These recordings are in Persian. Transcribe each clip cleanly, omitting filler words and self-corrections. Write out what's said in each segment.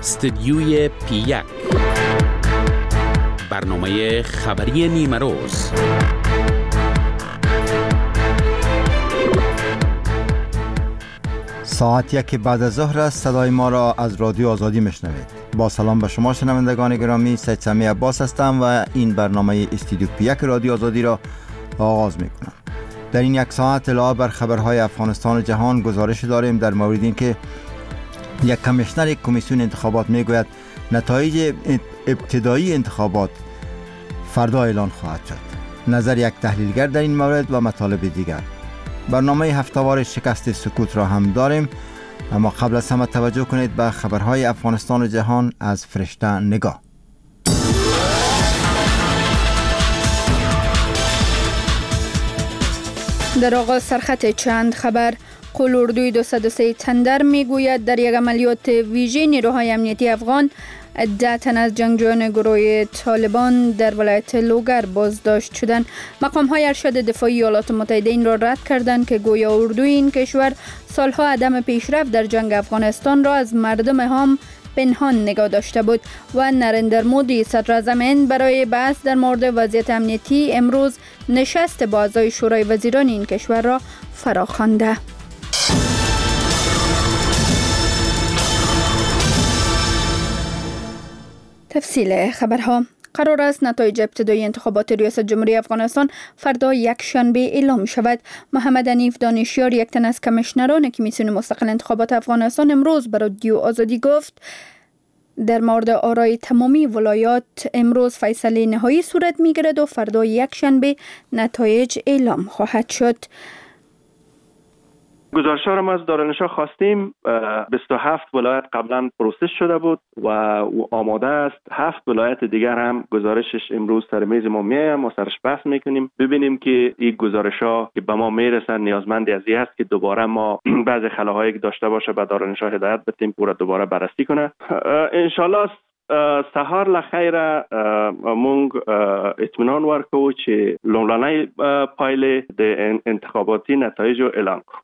استدیوی پی1 برنامه خبری نیمه روز. ساعت 1 بعد از ظهر است. صدای ما را از رادیو آزادی میشنوید. با سلام به شما شنوندگان گرامی، سید سمی عباس هستم و این برنامه استدیو پی1 رادیو آزادی را آغاز میکنم. در این یک ساعت علاوه بر خبرهای افغانستان و جهان گزارش داریم در مورد اینکه یک کمیشنر کمیسیون انتخابات میگوید نتایج ابتدایی انتخابات فردا اعلان خواهد شد. نظر یک تحلیلگر در این مورد و مطالب دیگر. برنامه هفته‌وار شکست سکوت را هم داریم، اما قبل از همه توجه کنید به خبرهای افغانستان و جهان از فرشته نگاه. در آغاز سرخط چند خبر. قول-اردوی 203 تندر میگوید در یک عملیات ویژه نیروهای امنیتی افغان 10 تن از جنگجویان گروه طالبان در ولایت لوگر بازداشت شدند. مقام‌های ارشد دفاعی ایالات متحده این را رد کردند که گویا اردوی این کشور سالها عدم پیشرفت در جنگ افغانستان را از مردم هم پنهان نگاه داشته بود و نریندر مودی صدر اعظم هند برای بحث در مورد وضعیت امنیتی امروز نشست با اعضای شورای وزیران این کشور را فراخوانده. تفصیل خبرها. قرار است نتایج ابتدایی انتخابات ریاست جمهوری افغانستان فردا یک شنبه اعلام شود. محمد حنیف دانشیار، یک تن از کمیشنران کمیسیون مستقل انتخابات افغانستان، امروز به رادیو آزادی گفت در مورد آرای تمامی ولایات امروز فیصله نهایی صورت می‌گیرد و فردا یک شنبه نتایج اعلام خواهد شد. گزارش‌ها را ما از دارالنشا خواستیم. 27 ولایت قبلا پروسس شده بود و آماده است. 7 ولایت دیگر هم گزارشش امروز سر میز ما میاد، ما سرش بحث میکنیم ببینیم که این گزارش‌ها که به ما میرسن نیازمند از این است که دوباره ما بعض خلاهایی که داشته باشه به دارالنشا هدایت بدیم پورا دوباره بررسی کنه. انشالله سهار لخیر مونږ اطمینان ورکو چې لومړنۍ پایلې د انتخاباتي نتایج اعلان کړو.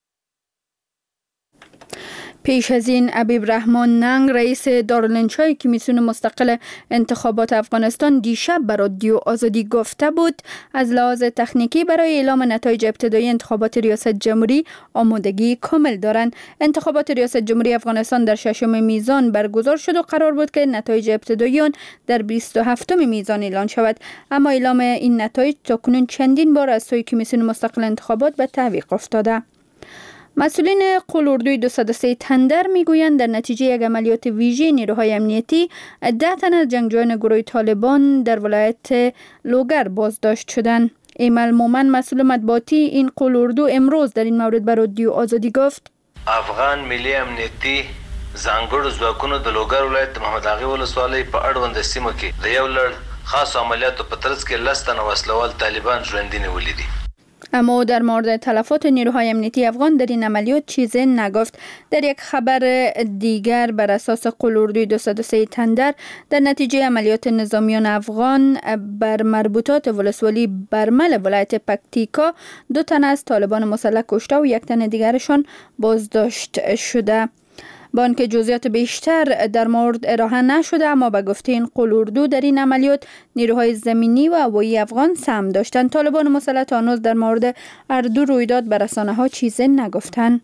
پیش از این حبیب رحمان ننگ، رئیس دارالانشای کمیسیون مستقل انتخابات افغانستان، دیشب به رادیو آزادی گفته بود از لحاظ تکنیکی برای اعلام نتایج ابتدایی انتخابات ریاست جمهوری آمادگی کامل دارند. انتخابات ریاست جمهوری افغانستان در 6 میزان برگزار شد و قرار بود که نتایج ابتدایی آن در 27 میزان اعلان شود، اما اعلام این نتایج تاکنون چندین بار از سوی کمیسیون مستقل انتخابات به تعویق افتاده. مسئولین قول-اردوی 203 تندر میگویند در نتیجه یک عملیات ویژه نیروهای امنیتی 10 تن از جنگجویان گروه طالبان در ولایت لوگر بازداشت شدند. ایمل مومن، مسئول مطبوعاتی این قول-اردو، امروز در این مورد به رادیو آزادی گفت افغان ملی امنیتی ځانګړو ځواکونو د لوګر ولایت د محمد اغا ولسوالۍ په اړوند سیمو کې د یو لړ خاص عملیاتو په ترڅ کې 10 تنه وسلوال طالبان ژوندي نیولي دي. اما در مورد تلفات نیروهای امنیتی افغان در این عملیات چیزی نگفت. در یک خبر دیگر بر اساس قول-اردوی 203 تندر، در نتیجه عملیات نظامیان افغان بر مربوطات ولسوالی برمل ولایت پکتیکا 2 تن از طالبان مسلح کشته و 1 تن دیگرشان بازداشت شده. با آنکه جزئیات بیشتر در مورد ارائه نشده، اما به گفته این قول-اردو در این عملیات نیروهای زمینی و هوایی افغان سهم داشتند. طالبان مسلح تا هنوز در مورد هر دو رویداد به رسانه‌ها چیزی نگفتند.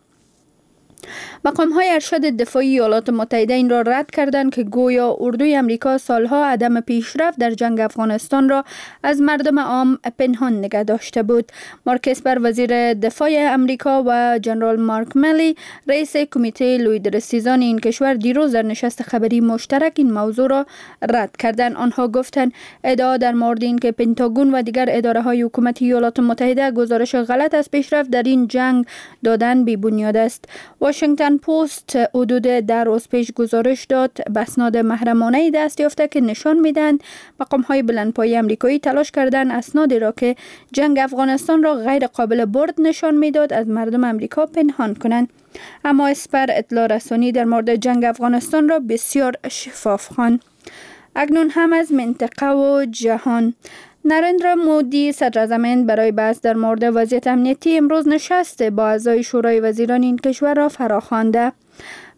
مقام‌های ارشد دفاعی ایالات متحده این را رد کردند که گویا اردوی امریکا سالها عدم پیشرفت در جنگ افغانستان را از مردم عام پنهان نگه داشته بود. مارک اسپر، وزیر دفاع امریکا، و جنرال مارک ملی، رئیس کمیته لویدرسیزان این کشور، دیروز در نشست خبری مشترک این موضوع را رد کردند. آنها گفتند ادعا در مورد این که پنتاگون و دیگر اداره‌های حکومتی ایالات متحده گزارش غلط از پیشرفت در این جنگ دادن بی بنیاد است. واشنگتن پست حدود 10 روز پیش گزارش داد به اسناد محرمانه دست یافته که نشان میدهند مقام‌های بلندپایه آمریکایی تلاش کردند اسنادی را که جنگ افغانستان را غیر قابل برد نشان میداد از مردم آمریکا پنهان کنند. اما اسپر اطلاع رسانی در مورد جنگ افغانستان را بسیار شفاف خواند. اکنون هم از منطقه و جهان. نریندر مودی صدر اعظم هند برای بحث در مورد وضعیت امنیتی امروز نشست با اعضای شورای وزیران این کشور را فراخوانده.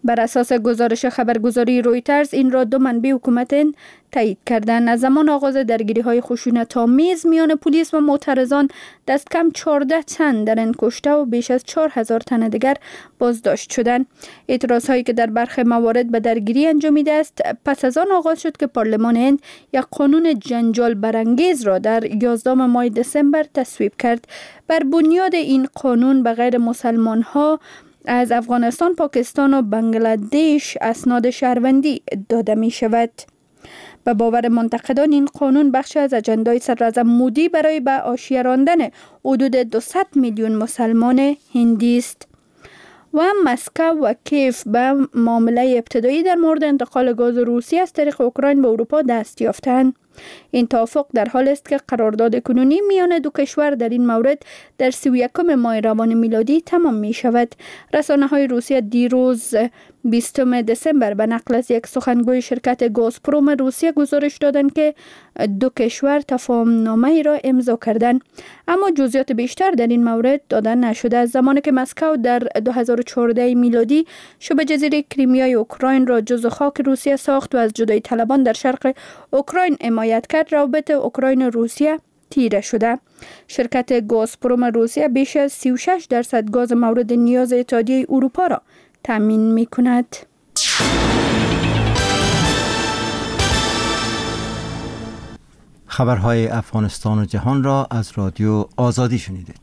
بر اساس گزارش خبرگزاری رویترز این را 2 منبع حکومت هند تایید کردند. از زمان آغاز درگیری‌های خشونت‌آمیز میان پلیس و معترضان دست کم 14 تن در هند کشته و بیش از 4000 تن دیگر بازداشت شدند. اعتراض‌هایی که در برخی موارد به درگیری انجامیده است پس از آن آغاز شد که پارلمان هند یک قانون جنجال برانگیز را در 11 ماه دسامبر تصویب کرد. بر بنیاد این قانون به غیر مسلمان‌ها از افغانستان، پاکستان و بنگلادش اسناد شهروندی داده می شود. به باور منتقدان این قانون بخش از اجندای صدراعظم مودی برای به حاشیه راندن حدود 200 میلیون مسلمان هندی است. و مسکو و کیف به معامله ابتدایی در مورد انتقال گاز روسی از طریق اوکراین به اروپا دست یافتند. این توافق در حال است که قرارداد کنونی میان دو کشور در این مورد در 31 ماه روان میلادی تمام می شود. رسانه‌های روسیه دیروز 20 دسامبر به نقل از یک سخنگوی شرکت گازپروم روسیه گزارش دادند که دو کشور تفاهم‌نامه را امضا کردند، اما جزئیات بیشتر در این مورد داده نشده. از زمانی که مسکو در 2014 میلادی شبه جزیره کریمیای اوکراین را جزو خاک روسیه ساخت و از جدایی طلبان در شرق اوکراین حمایت کرد، روابط اوکراین و روسیه تیره شده. شرکت گازپروم روسیه بیش از 36% گاز مورد نیاز اتحادیه اروپا را تامین می کند. خبرهای افغانستان و جهان را از رادیو آزادی شنیدید.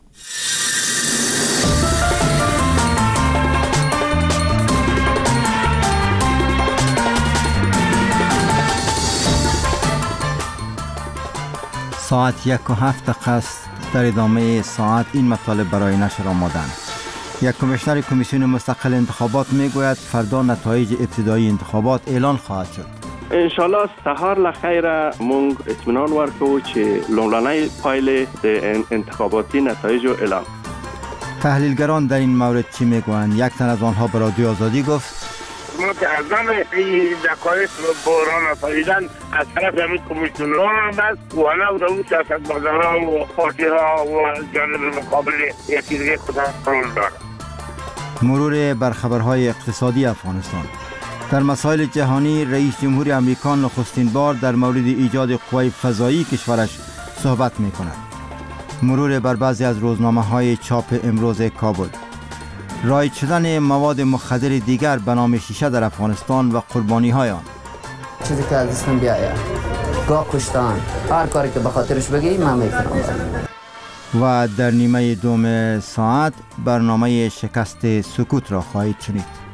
ساعت 1:07 است. در ادامه ساعت این مطالب برای نشر آمادند. یک کمیشنر کمیسیون مستقل انتخابات میگوید فردا نتایج ابتدایی انتخابات اعلان خواهد شد. انشالله سهار لخیر مونگ اطمینان ورکو چه لوملانه پایل انتخاباتی نتایج اعلان. تحلیلگران در این مورد چی میگویند؟ یک تن از آنها به رادیو آزادی گفت متعظم این دقایق بحران آفریدن از طرف همین کمیسیونران است و نه اون سیاستمداران و پارتی‌ها و جانب مقابل یکی دیگه خودم رول دارد. مرور بر خبرهای اقتصادی افغانستان. در مسائل جهانی رئیس جمهور امریکا نخستین بار در مورد ایجاد قوای فضایی کشورش صحبت می کند. مرور بر بعضی از روزنامه‌های چاپ امروز کابل. رایج شدن مواد مخدر دیگر به نام شیشه در افغانستان و قربانی‌های آن. چیزی که از اسم بیایه گاه کشتن هر کاری که به خاطرش بگی من میکنم. و در نیمه دوم ساعت برنامه شکست سکوت را خواهید شنید.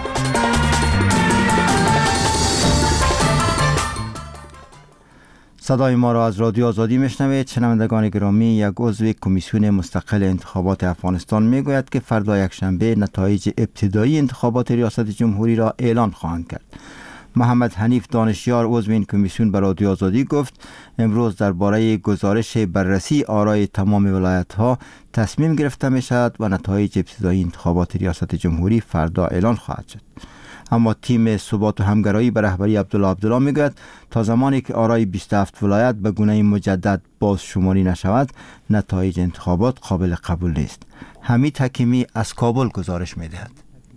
صدای ما را از رادیو آزادی میشنوید. شنوندگان گرامی، یک عضو کمیسیون مستقل انتخابات افغانستان میگوید که فردا یکشنبه نتایج ابتدایی انتخابات ریاست جمهوری را اعلان خواهند کرد. محمد حنیف دانشیار عضو این کمیسیون به رادیو آزادی گفت امروز درباره گزارش بررسی آرای تمام ولایت‌ها تصمیم گرفته می شود و نتایج ابتدایی انتخابات ریاست جمهوری فردا اعلان خواهد شد. اما تیم ثبات و همگرایی به رهبری عبدالله میگوید تا زمانی که آرای 27 ولایت به گونه مجدد بازشماری نشود نتایج انتخابات قابل قبول نیست. حمید حکیمی از کابل گزارش میدهد.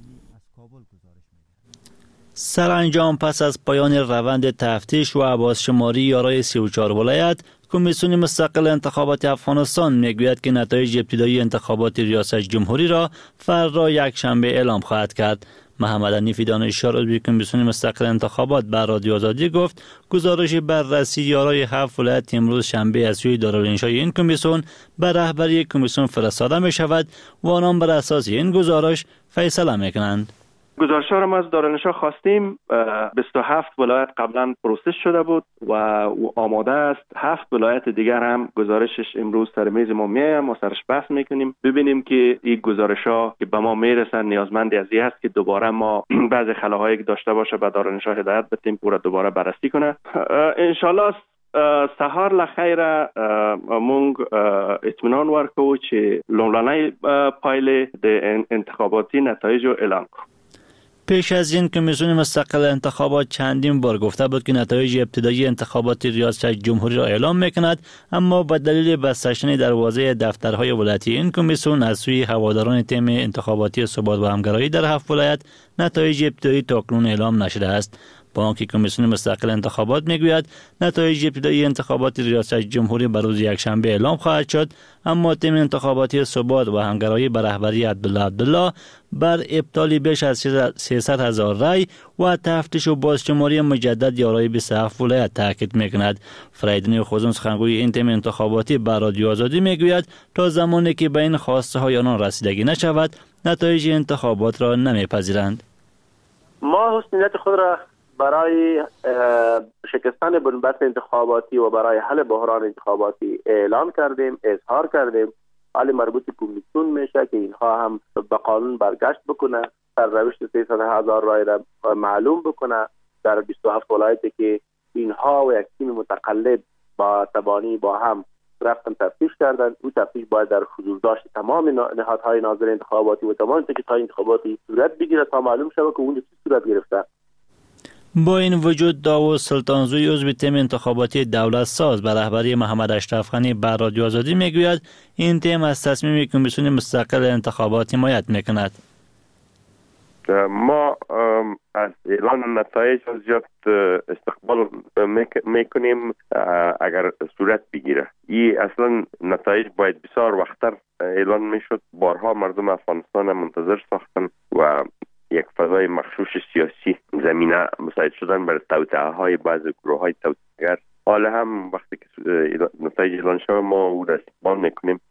سرانجام پس از پایان روند تفتیش و بازشماری آرای 34 ولایت، کمیسیون مستقل انتخابات افغانستان میگوید که نتایج ابتدایی انتخابات ریاست جمهوری را فردا یکشنبه اعلام خواهد کرد. محمد حنیف دانشیار عضو کمیسیون مستقل انتخابات به رادیو آزادی گفت گزارش بررسی آرای 7 ولایت امروز شنبه از سوی دارالانشای این کمیسیون به رهبری کمیسیون فرستاده می شود و آنان بر اساس این گزارش فیصله می کنند. گزارش را از دارالانشا خواستیم. 27 ولایت قبلا پروسس شده بود و آماده است. 7 ولایت دیگر هم گزارشش امروز سر میز ما میایم و سرش بحث میکنیم ببینیم که این گزارش ها که به ما میرسن نیازمند از این است که دوباره ما بعضی خلاهایی که داشته باشه به دارالانشا هدایت بدیم که دوباره بررسی کنه. انشالله سهار لخیر مونگ اطمینان ورکو چه لوملانه پایل انتخاباتی نتایج اعلان کنیم. پیش از این کمیسیون مستقل انتخابات چندین بار گفته بود که نتایج ابتدایی انتخابات ریاست جمهوری را اعلام میکند، اما به دلیل بسته شدن دروازه دفترهای ولایتی این کمیسیون از سوی هواداران تیم انتخاباتی ثبات و همگرایی در 7 ولایت نتایج ابتدایی تاکنون اعلام نشده است. با آنکه کمیسیون مستقل انتخابات میگوید نتایج ابتدایی انتخابات ریاست جمهوری بر روز یکشنبه اعلام خواهد شد، اما تیم انتخاباتی ثبات و همگرایی به رهبری عبدالله بر ابطال بیش از 300,000 رای و تفتیش و بازشماری مجدد یارای 27 ولایت تاکید میکند. فریدون خوزون سخنگوی این تیم انتخاباتی به رادیو آزادی میگوید تا زمانی که به این خواسته های آنان رسیدگی نشود نتایج انتخابات را نمیپذیرند. ما حسن نیت خود را برای شکستن بنبست انتخاباتی و برای حل بحران انتخاباتی اعلام کردیم، اظهار کردیم. حال مربوط کمیسیون میشه که اینها هم به قانون برگشت بکنه، سرنوشت 300,000 رای را معلوم بکنه در 27 ولایتی که اینها و یک تیم متقلب با تبانی با هم رفتن تفتیش کردن. اون تفتیش باید در حضور داشت تمام نهادهای ناظر انتخاباتی و تمام تکیه‌های انتخاباتی صورت بگیره تا معلوم شود که اون چه صورت گرفته. با این وجود داوود سلطانزوی عضو تیم انتخاباتی دولت ساز به رهبری محمد اشرف غنی بر رادیو آزادی میگوید این تیم از تصمیم کمیسیون مستقل انتخابات حمایت میکند. ما از اعلان نتایج زیاد استقبال میکنیم اگر صورت بگیره. این اصلا نتایج باید بسیار وقتر اعلان میشد. بارها مردم افغانستان منتظر ساختن و یک فضای مخشوش سیاسی زمینه مساعد شدن برای توطئه های بعض گروه های توطئه‌گر. حالا هم وقتی که نتایج اعلان شود ما او را استقبال میکنیم.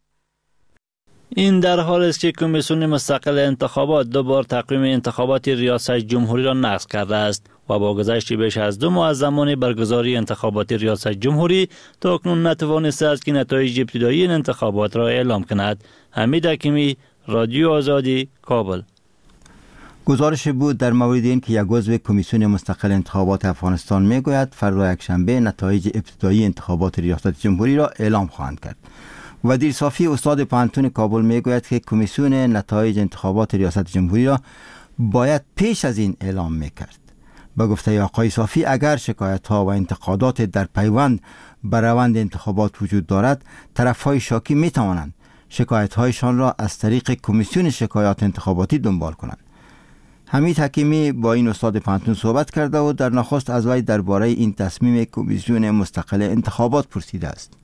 این در حال است که کمیسیون مستقل انتخابات 2 بار تقویم انتخابات ریاست جمهوری را نقض کرده است و با گذشت بیش از 2 ماه از زمان برگزاری انتخابات ریاست جمهوری تاکنون نتوانسته است که نتایج ابتدایی این انتخابات را اعلام کند. حمید حکیمی، رادیو آزادی، کابل. گزارش بود در مورد این که یک عضو کمیسیون مستقل انتخابات افغانستان میگوید فردا یکشنبه نتایج ابتدایی انتخابات ریاست جمهوری را اعلام خواهند کرد. ودیر صافی استاد پوهنتون کابل میگوید که کمیسیون نتایج انتخابات ریاست جمهوری را باید پیش از این اعلام میکرد. به گفته آقای صافی اگر شکایت ها و انتقادات در پیوند به روند انتخابات وجود دارد، طرف های شاکی میتوانند شکایت هایشان را از طریق کمیسیون شکایات انتخاباتی دنبال کنند. حمید حکیمی با این استاد پوهنتون صحبت کرده و در نخست از وی درباره این تصمیم کمیسیون مستقل انتخابات پرسیده است.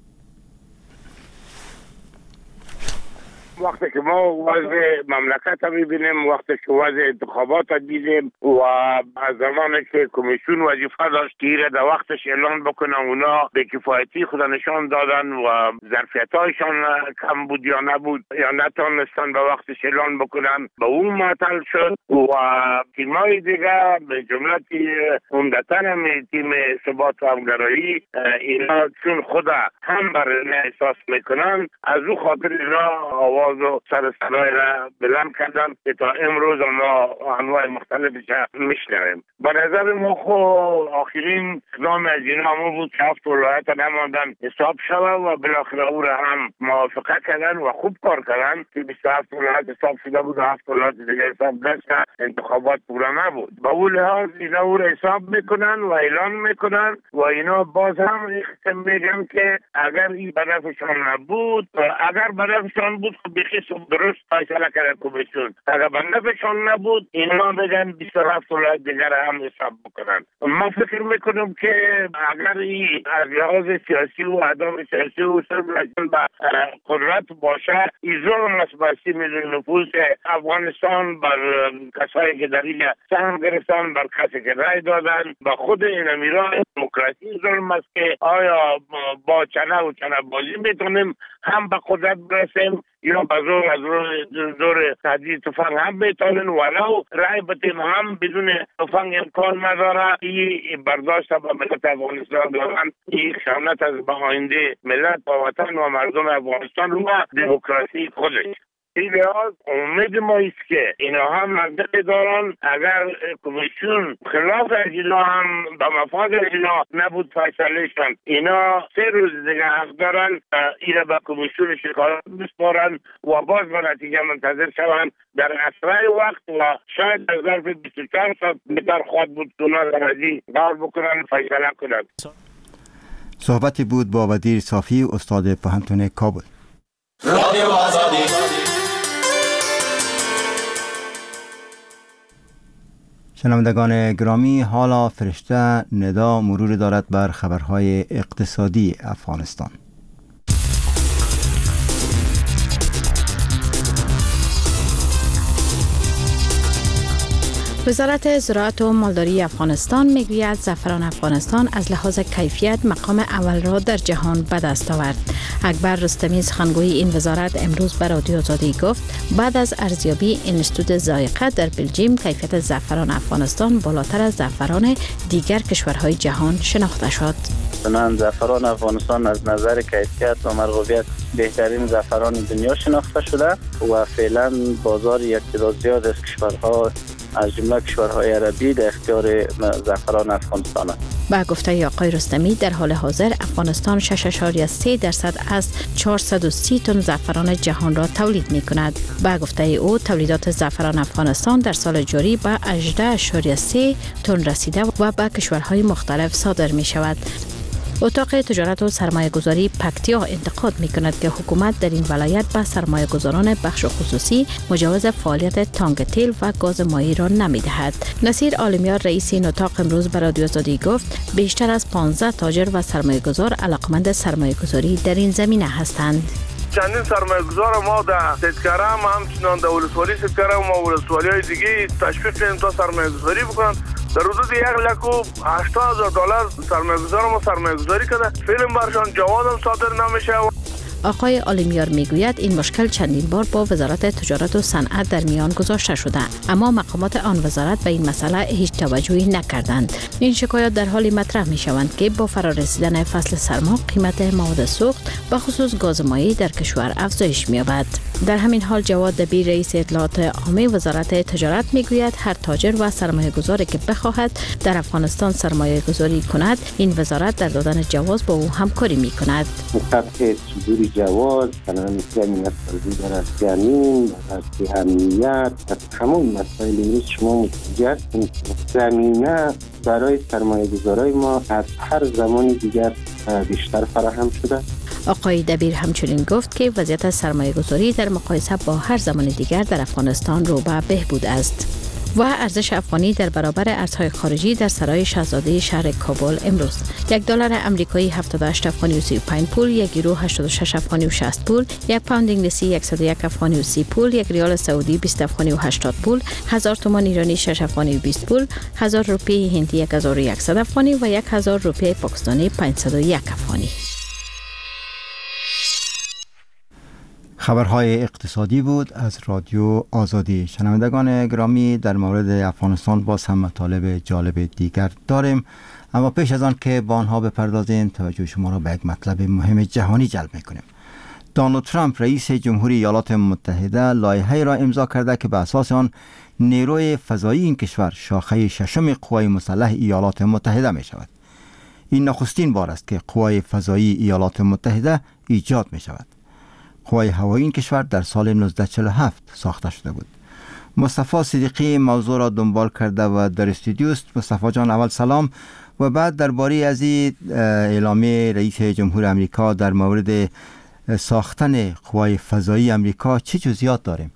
وقتی که ما وضع مملکت رو ببینیم، وقتی که وضع انتخابات رو دیدیم و از زمانی که کمیسیون وظیفه داشت که در وقتش اعلان بکنن، اونا به کفایتی خود نشان دادن و ظرفیت‌هایشان کم بود یا نبود یا نتونستن به وقتش اعلان بکنن، به اون معطل شد و تیم‌های دیگه به جمله عمدتاً تیم ثبات و همگرایی اینا چون خود هم برای احساس میکنن از او خاطر اینا آواز و سر صدای را بلند کردن که تا امروز ما انواع مختلفش میشنویم. به نظر ما آخرین اقدام از اینا همون بود که 7 ولایت نماندن حساب شود و بالاخره او را هم موافقه کردن و خوب کار کردن که 27 ولایت حساب شده بود و 7 ولایت دیگه حساب نشد. انتخابات پورا نبود. با اون لحاظ اینا او را حساب میکنن و اعلان میکنن و اینا باز هم میگن که اگر این به نفعشان نبود، اگر به نفعشان بود بخیص درست فیصله کرده کمیسیون، اگر به نفعشان نبود اینا بگن 27 ولایت دیگر هم حساب بکنن. ما فکر میکنم که اگر این از لحاظ سیاسی و اهداف سیاسی و صرف به قدرت باشه، این ظلم است بر 30 میلیون نفوس افغانستان بر کسایی که در این سهم گرفتن، بر کسی که رای دادن، به خود این امیران دموکراسی ظلم است که آیا با چنه و چنه بازی میتونیم هم به قدرت برسیم یا به زور تهدید تفنگ هم میتونیم، ولو رای بتیم هم بدون تفنگ امکان نداره. این برداشت به ملت افغانستان دارن، این خیانت از به آینده ملت و وطن و مردم افغانستان و دموکراسی خودش. لحاظ امید ما است که اینا هم منطقه دارن اگر کمیسیون خلاف از اینا هم به مفاد اینا نبود فیصلهشان اینا 3 روز دیگه حق دارن اینا به کمیسیون شکایت بسپارن و باز به نتیجه منتظر شوند در اسرع وقت و شاید در ظرف 24 ساعت بهتر خواهد بود که اونا در ازی دار بکنن فیصله کنند. صحبتی بود با ودیر صافی استاد پوهنتون کابل. رادیو آزادی. شنوندگان گرامی، حالا فرشته ندا مرور دارد بر خبرهای اقتصادی افغانستان. وزارت زراعت و مالداری افغانستان میگوید زعفران افغانستان از لحاظ کیفیت مقام اول را در جهان به دست آورد. اکبر رستمی سخنگوی این وزارت امروز به رادیو آزادی گفت بعد از ارزیابی انستیتوت ذائقه در بلژیم کیفیت زعفران افغانستان بالاتر از زعفران دیگر کشورهای جهان شناخته شد. زعفران افغانستان از نظر کیفیت و مرغوبیت بهترین زعفران دنیا شناخته شده و فعلا بازار یک تعداد زیاد از کشورها از جمله کشورهای عربی در اختیار زعفران افغانستان است. با گفته آقای رستمی در حال حاضر افغانستان 6.3% از 430 تن زعفران جهان را تولید می کند. با گفته او تولیدات زعفران افغانستان در سال جاری به 18.3 تن رسیده و به کشورهای مختلف صادر می شود. اتاق تجارت و سرمایه گذاری پکتیا انتقاد می کند که حکومت در این ولایت به سرمایه گذاران بخش خصوصی مجوز فعالیت تانک تیل و گاز مایی را نمی دهد. نصیر عالمیار رئیس این اتاق امروز به رادیو آزادی گفت بیشتر از 15 تاجر و سرمایه گذار علاقمند سرمایه گذاری در این زمینه هستند. چندین سرمایه گذار ما در سیدکرم همچنان در ولسوالی سیدکرم و ولسوالی های دیگه تشویق کنیم تا سرمایه گذاری بکنن. در حدود $180,000 سرمایه گذار ما سرمایه گذاری کرده. فیلم برشان جواز هم صادر نمیشه. آقای عالمیار میگوید این مشکل چندین بار با وزارت تجارت و صنعت در میان گذاشته شده، اما مقامات آن وزارت به این مسئله هیچ توجهی نکردند. این شکایات در حالی مطرح می شوند که با فرارسیدن فصل سرما قیمت مواد سوخت به خصوص گاز مایی در کشور افزایش می‌یابد. در همین حال جواد دبیر رئیس اطلاعات عامه وزارت تجارت میگوید هر تاجر و سرمایه گذاری که بخواهد در افغانستان سرمایه گذاری کند این وزارت در دادن جواز با او همکاری می کند. جواز، کانال زمینت فرزیدن از زمین، از امنیت، از همون مسائل امروز شما متوجه هستید. زمینه برای سرمایه گذارای ما از هر زمان دیگر بیشتر فراهم شده. آقای دبیر همچنین گفت که وضعیت سرمایه گذاری در مقایسه با هر زمان دیگر در افغانستان رو به بهبود است. و ارزش افغانی در برابر ارزهای خارجی در سرای شاهزاده شهر کابل امروز $1 آمریکایی 78 افغانی و 35 پول، 1 یورو 86 افغانی و 60 پول، 1 پوند انگلیسی 101 افغانی و 30 پول، 1 ریال سعودی 20 افغانی و 80 پول، 1000 تومان ایرانی 6 افغانی و 20 پول، 1000 روپیه هندی 1100 افغانی و 1000 روپیه پاکستانی 501 افغانی. خبرهای اقتصادی بود از رادیو آزادی. شنوندگان گرامی، در مورد افغانستان باز هم مطالب جالب دیگر داریم، اما پیش از آن که با آنها بپردازیم توجه شما را به یک مطلب مهم جهانی جلب میکنیم. دونالد ترامپ رئیس جمهوری ایالات متحده لایحه‌ای را امضا کرده که به اساس آن نیروی فضایی این کشور شاخه ششم قوای مسلح ایالات متحده می شود. این نخستین بار است که قوای فضایی ایالات متحده ایجاد می شود. قوای هوایی این کشور در سال 1947 ساخته شده بود. مصطفی صدیقی موضوع را دنبال کرده و در استودیو است. مصطفی جان، اول سلام و بعد درباره از این اعلامیه رئیس جمهور امریکا در مورد ساختن قوای فضایی امریکا چه جزئیات داریم؟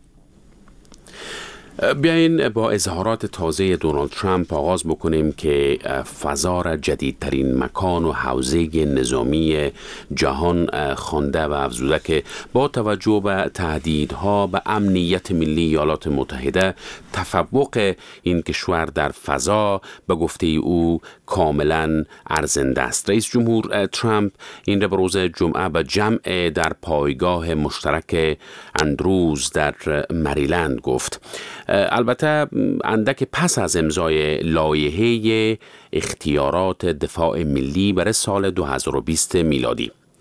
بیاین با اظهارات تازه دونالد ترامپ آغاز بکنیم که فضا را جدیدترین مکان و حوزه نظامی جهان خوانده و افزوده که با توجه به تهدیدها به امنیت ملی ایالات متحده تفوق این کشور در فضا به گفته او کاملا ارزنده است. رئیس جمهور ترامپ این را به روز جمعه به جمع در پایگاه مشترک اندروز در مریلند گفت. البته اندک پس از امضای لایحه اختیارات دفاع ملی برای سال 2020 میلادی.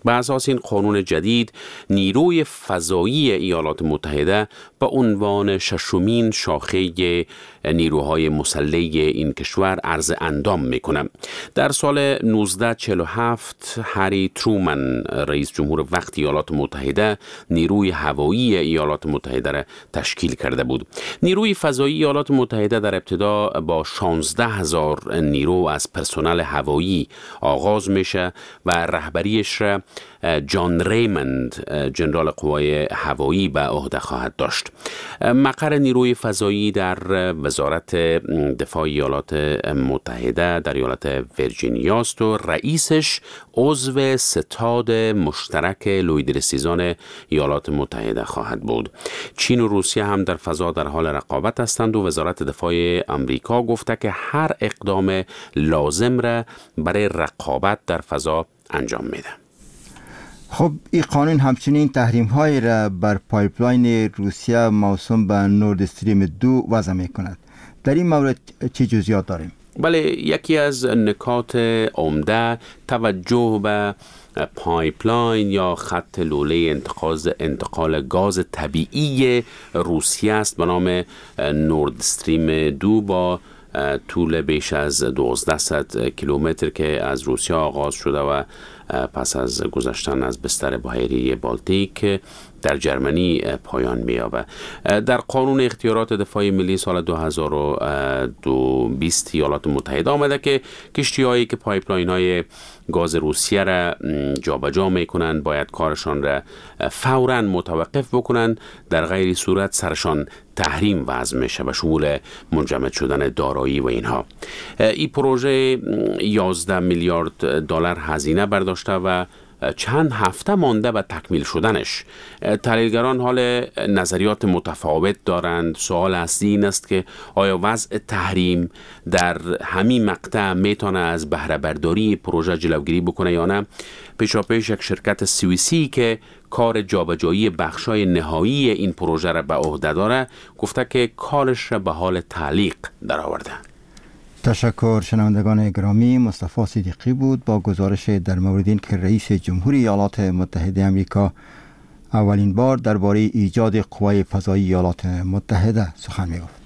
به اساس این قانون جدید نیروی فضایی ایالات متحده به عنوان ششمین شاخه نیروهای مسلح این کشور عرض اندام میکنه. در سال 1947 هری ترومن رئیس جمهور وقت ایالات متحده نیروی هوایی ایالات متحده را تشکیل کرده بود. نیروی فضایی ایالات متحده در ابتدا با 16,000 نیرو از پرسنل هوایی آغاز میشه و رهبریش را جان ریموند ژنرال قوای هوایی به عهده خواهد داشت. مقر نیروی فضایی در وزارت دفاع ایالات متحده در ایالت ویرجینیا است و رئیسش عضو ستاد مشترک لویدرسیزان ایالات متحده خواهد بود. چین و روسیه هم در فضا در حال رقابت هستند و وزارت دفاع آمریکا گفته که هر اقدام لازم را برای رقابت در فضا انجام میده. خب این قانون همچنین تحریم های را بر پایپلاین روسیه موسوم به نورد استریم 2 وضع می کند. در این مورد چه جزئیات داریم؟ بله، یکی از نکات عمده توجه به پایپلاین یا خط لوله انتقال گاز طبیعی روسیه است به نام نورد استریم 2 با طول بیش از 1200 کیلومتر که از روسیه آغاز شده و پس از گذشتن از بستر بحیره بالتیک در جرمنی پایان می‌یابد. در قانون اختیارات دفاع ملی سال 2020 ایالات متحده آمده که کشتی‌هایی که پایپلاین‌های گاز روسیه را جابجا می‌کنند باید کارشان را فوراً متوقف بکنند، در غیر صورت سرشان تحریم وضع میشه به شمول منجمد شدن دارایی و اینها. این پروژه 11 میلیارد دلار هزینه برداشته و چند هفته مانده به تکمیل شدنش. تحلیلگران حال نظریات متفاوت دارند. سوال اصلی این است که آیا وضع تحریم در همین مقطع میتونه از بهره برداری پروژه جلوگیری بکنه یا نه. پیشاپیش یک شرکت سوئیسی که کار جابجایی بخشای نهایی این پروژه را به عهده داره گفته که کارش را به حال تعلیق درآورده. تشکر. شنوندگان گرامی، مصطفی صدیقی بود با گزارش در مورد این که رئیس جمهوری ایالات متحده آمریکا اولین بار درباره ایجاد قوای فضایی ایالات متحده سخن می‌گفت.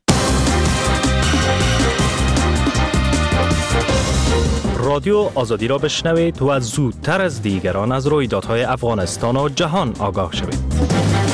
رادیو آزادی را بشنوید و زودتر از دیگران از رویدادهای افغانستان و جهان آگاه شوید.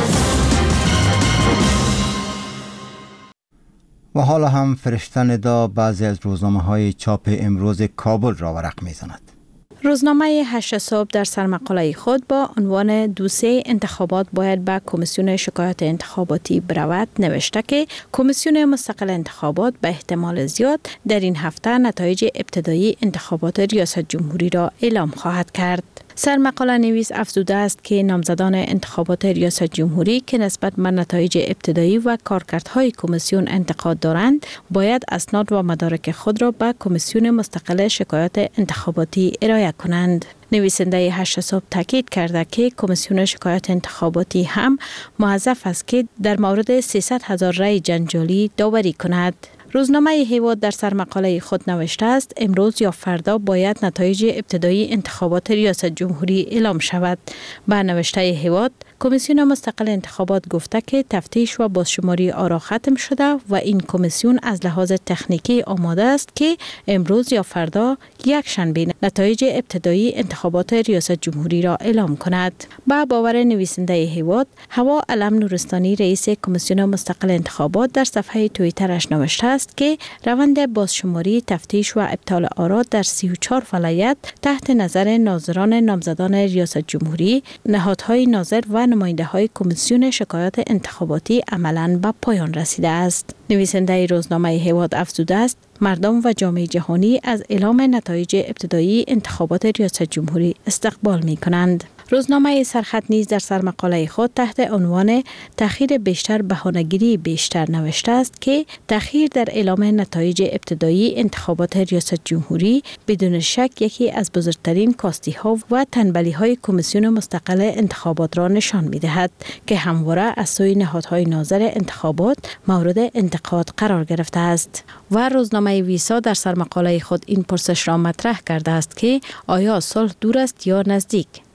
و حالا هم فرشته ندا بعضی از روزنامه‌های چاپ امروز کابل را ورق می‌زند. روزنامه 8 صبح در سرمقاله خود با عنوان دوسیه انتخابات باید به کمیسیون شکایات انتخاباتی برود نوشته که کمیسیون مستقل انتخابات به احتمال زیاد در این هفته نتایج ابتدایی انتخابات ریاست جمهوری را اعلام خواهد کرد. سرمقاله نویس افزوده است که نامزدان انتخابات ریاست جمهوری که نسبت به نتایج ابتدایی و کارکردهای کمیسیون انتقاد دارند باید اسناد و مدارک خود را به کمیسیون مستقل شکایات انتخاباتی ارائه کنند. نویسنده 8 صبح تاکید کرده که کمیسیون شکایات انتخاباتی هم موظف است که در مورد 300,000 رأی جنجالی داوری کند. روزنامه هیواد در سرمقاله خود نوشته است امروز یا فردا باید نتایج ابتدایی انتخابات ریاست جمهوری اعلام شود. با نوشته هیواد کمیسیون مستقل انتخابات گفته که تفتیش و بازشماری آرا ختم شده و این کمیسیون از لحاظ تکنیکی آماده است که امروز یا فردا یک شنبه نتایج ابتدایی انتخابات ریاست جمهوری را اعلام کند. با باور نویسنده هیواد، هوا علم نورستانی رئیس کمیسیون مستقل انتخابات در صفحه توییترش نوشته است که روند بازشماری، تفتیش و ابطال آرا در 34 ولایت تحت نظر ناظران نامزدان ریاست جمهوری، نهادهای ناظر و نماینده های کمیسیون شکایات انتخاباتی عملاً به پایان رسیده است. نویسنده روزنامه هیواد افزوده است مردم و جامعه جهانی از اعلام نتایج ابتدایی انتخابات ریاست جمهوری استقبال می کنند. روزنامه سرخط نیز در سرمقاله خود تحت عنوان تأخیر بیشتر بهانه‌گیری بیشتر نوشته است که تأخیر در اعلام نتایج ابتدایی انتخابات ریاست جمهوری بدون شک یکی از بزرگترین کاستی‌ها و تنبلی‌های کمیسیون مستقل انتخابات را نشان می‌دهد که همواره از سوی نهادهای ناظر انتخابات مورد انتقاد قرار گرفته است. و روزنامه ویسا در سرمقاله خود این پرسش را مطرح کرده است که آیا صلح دور است یا نزدیک؟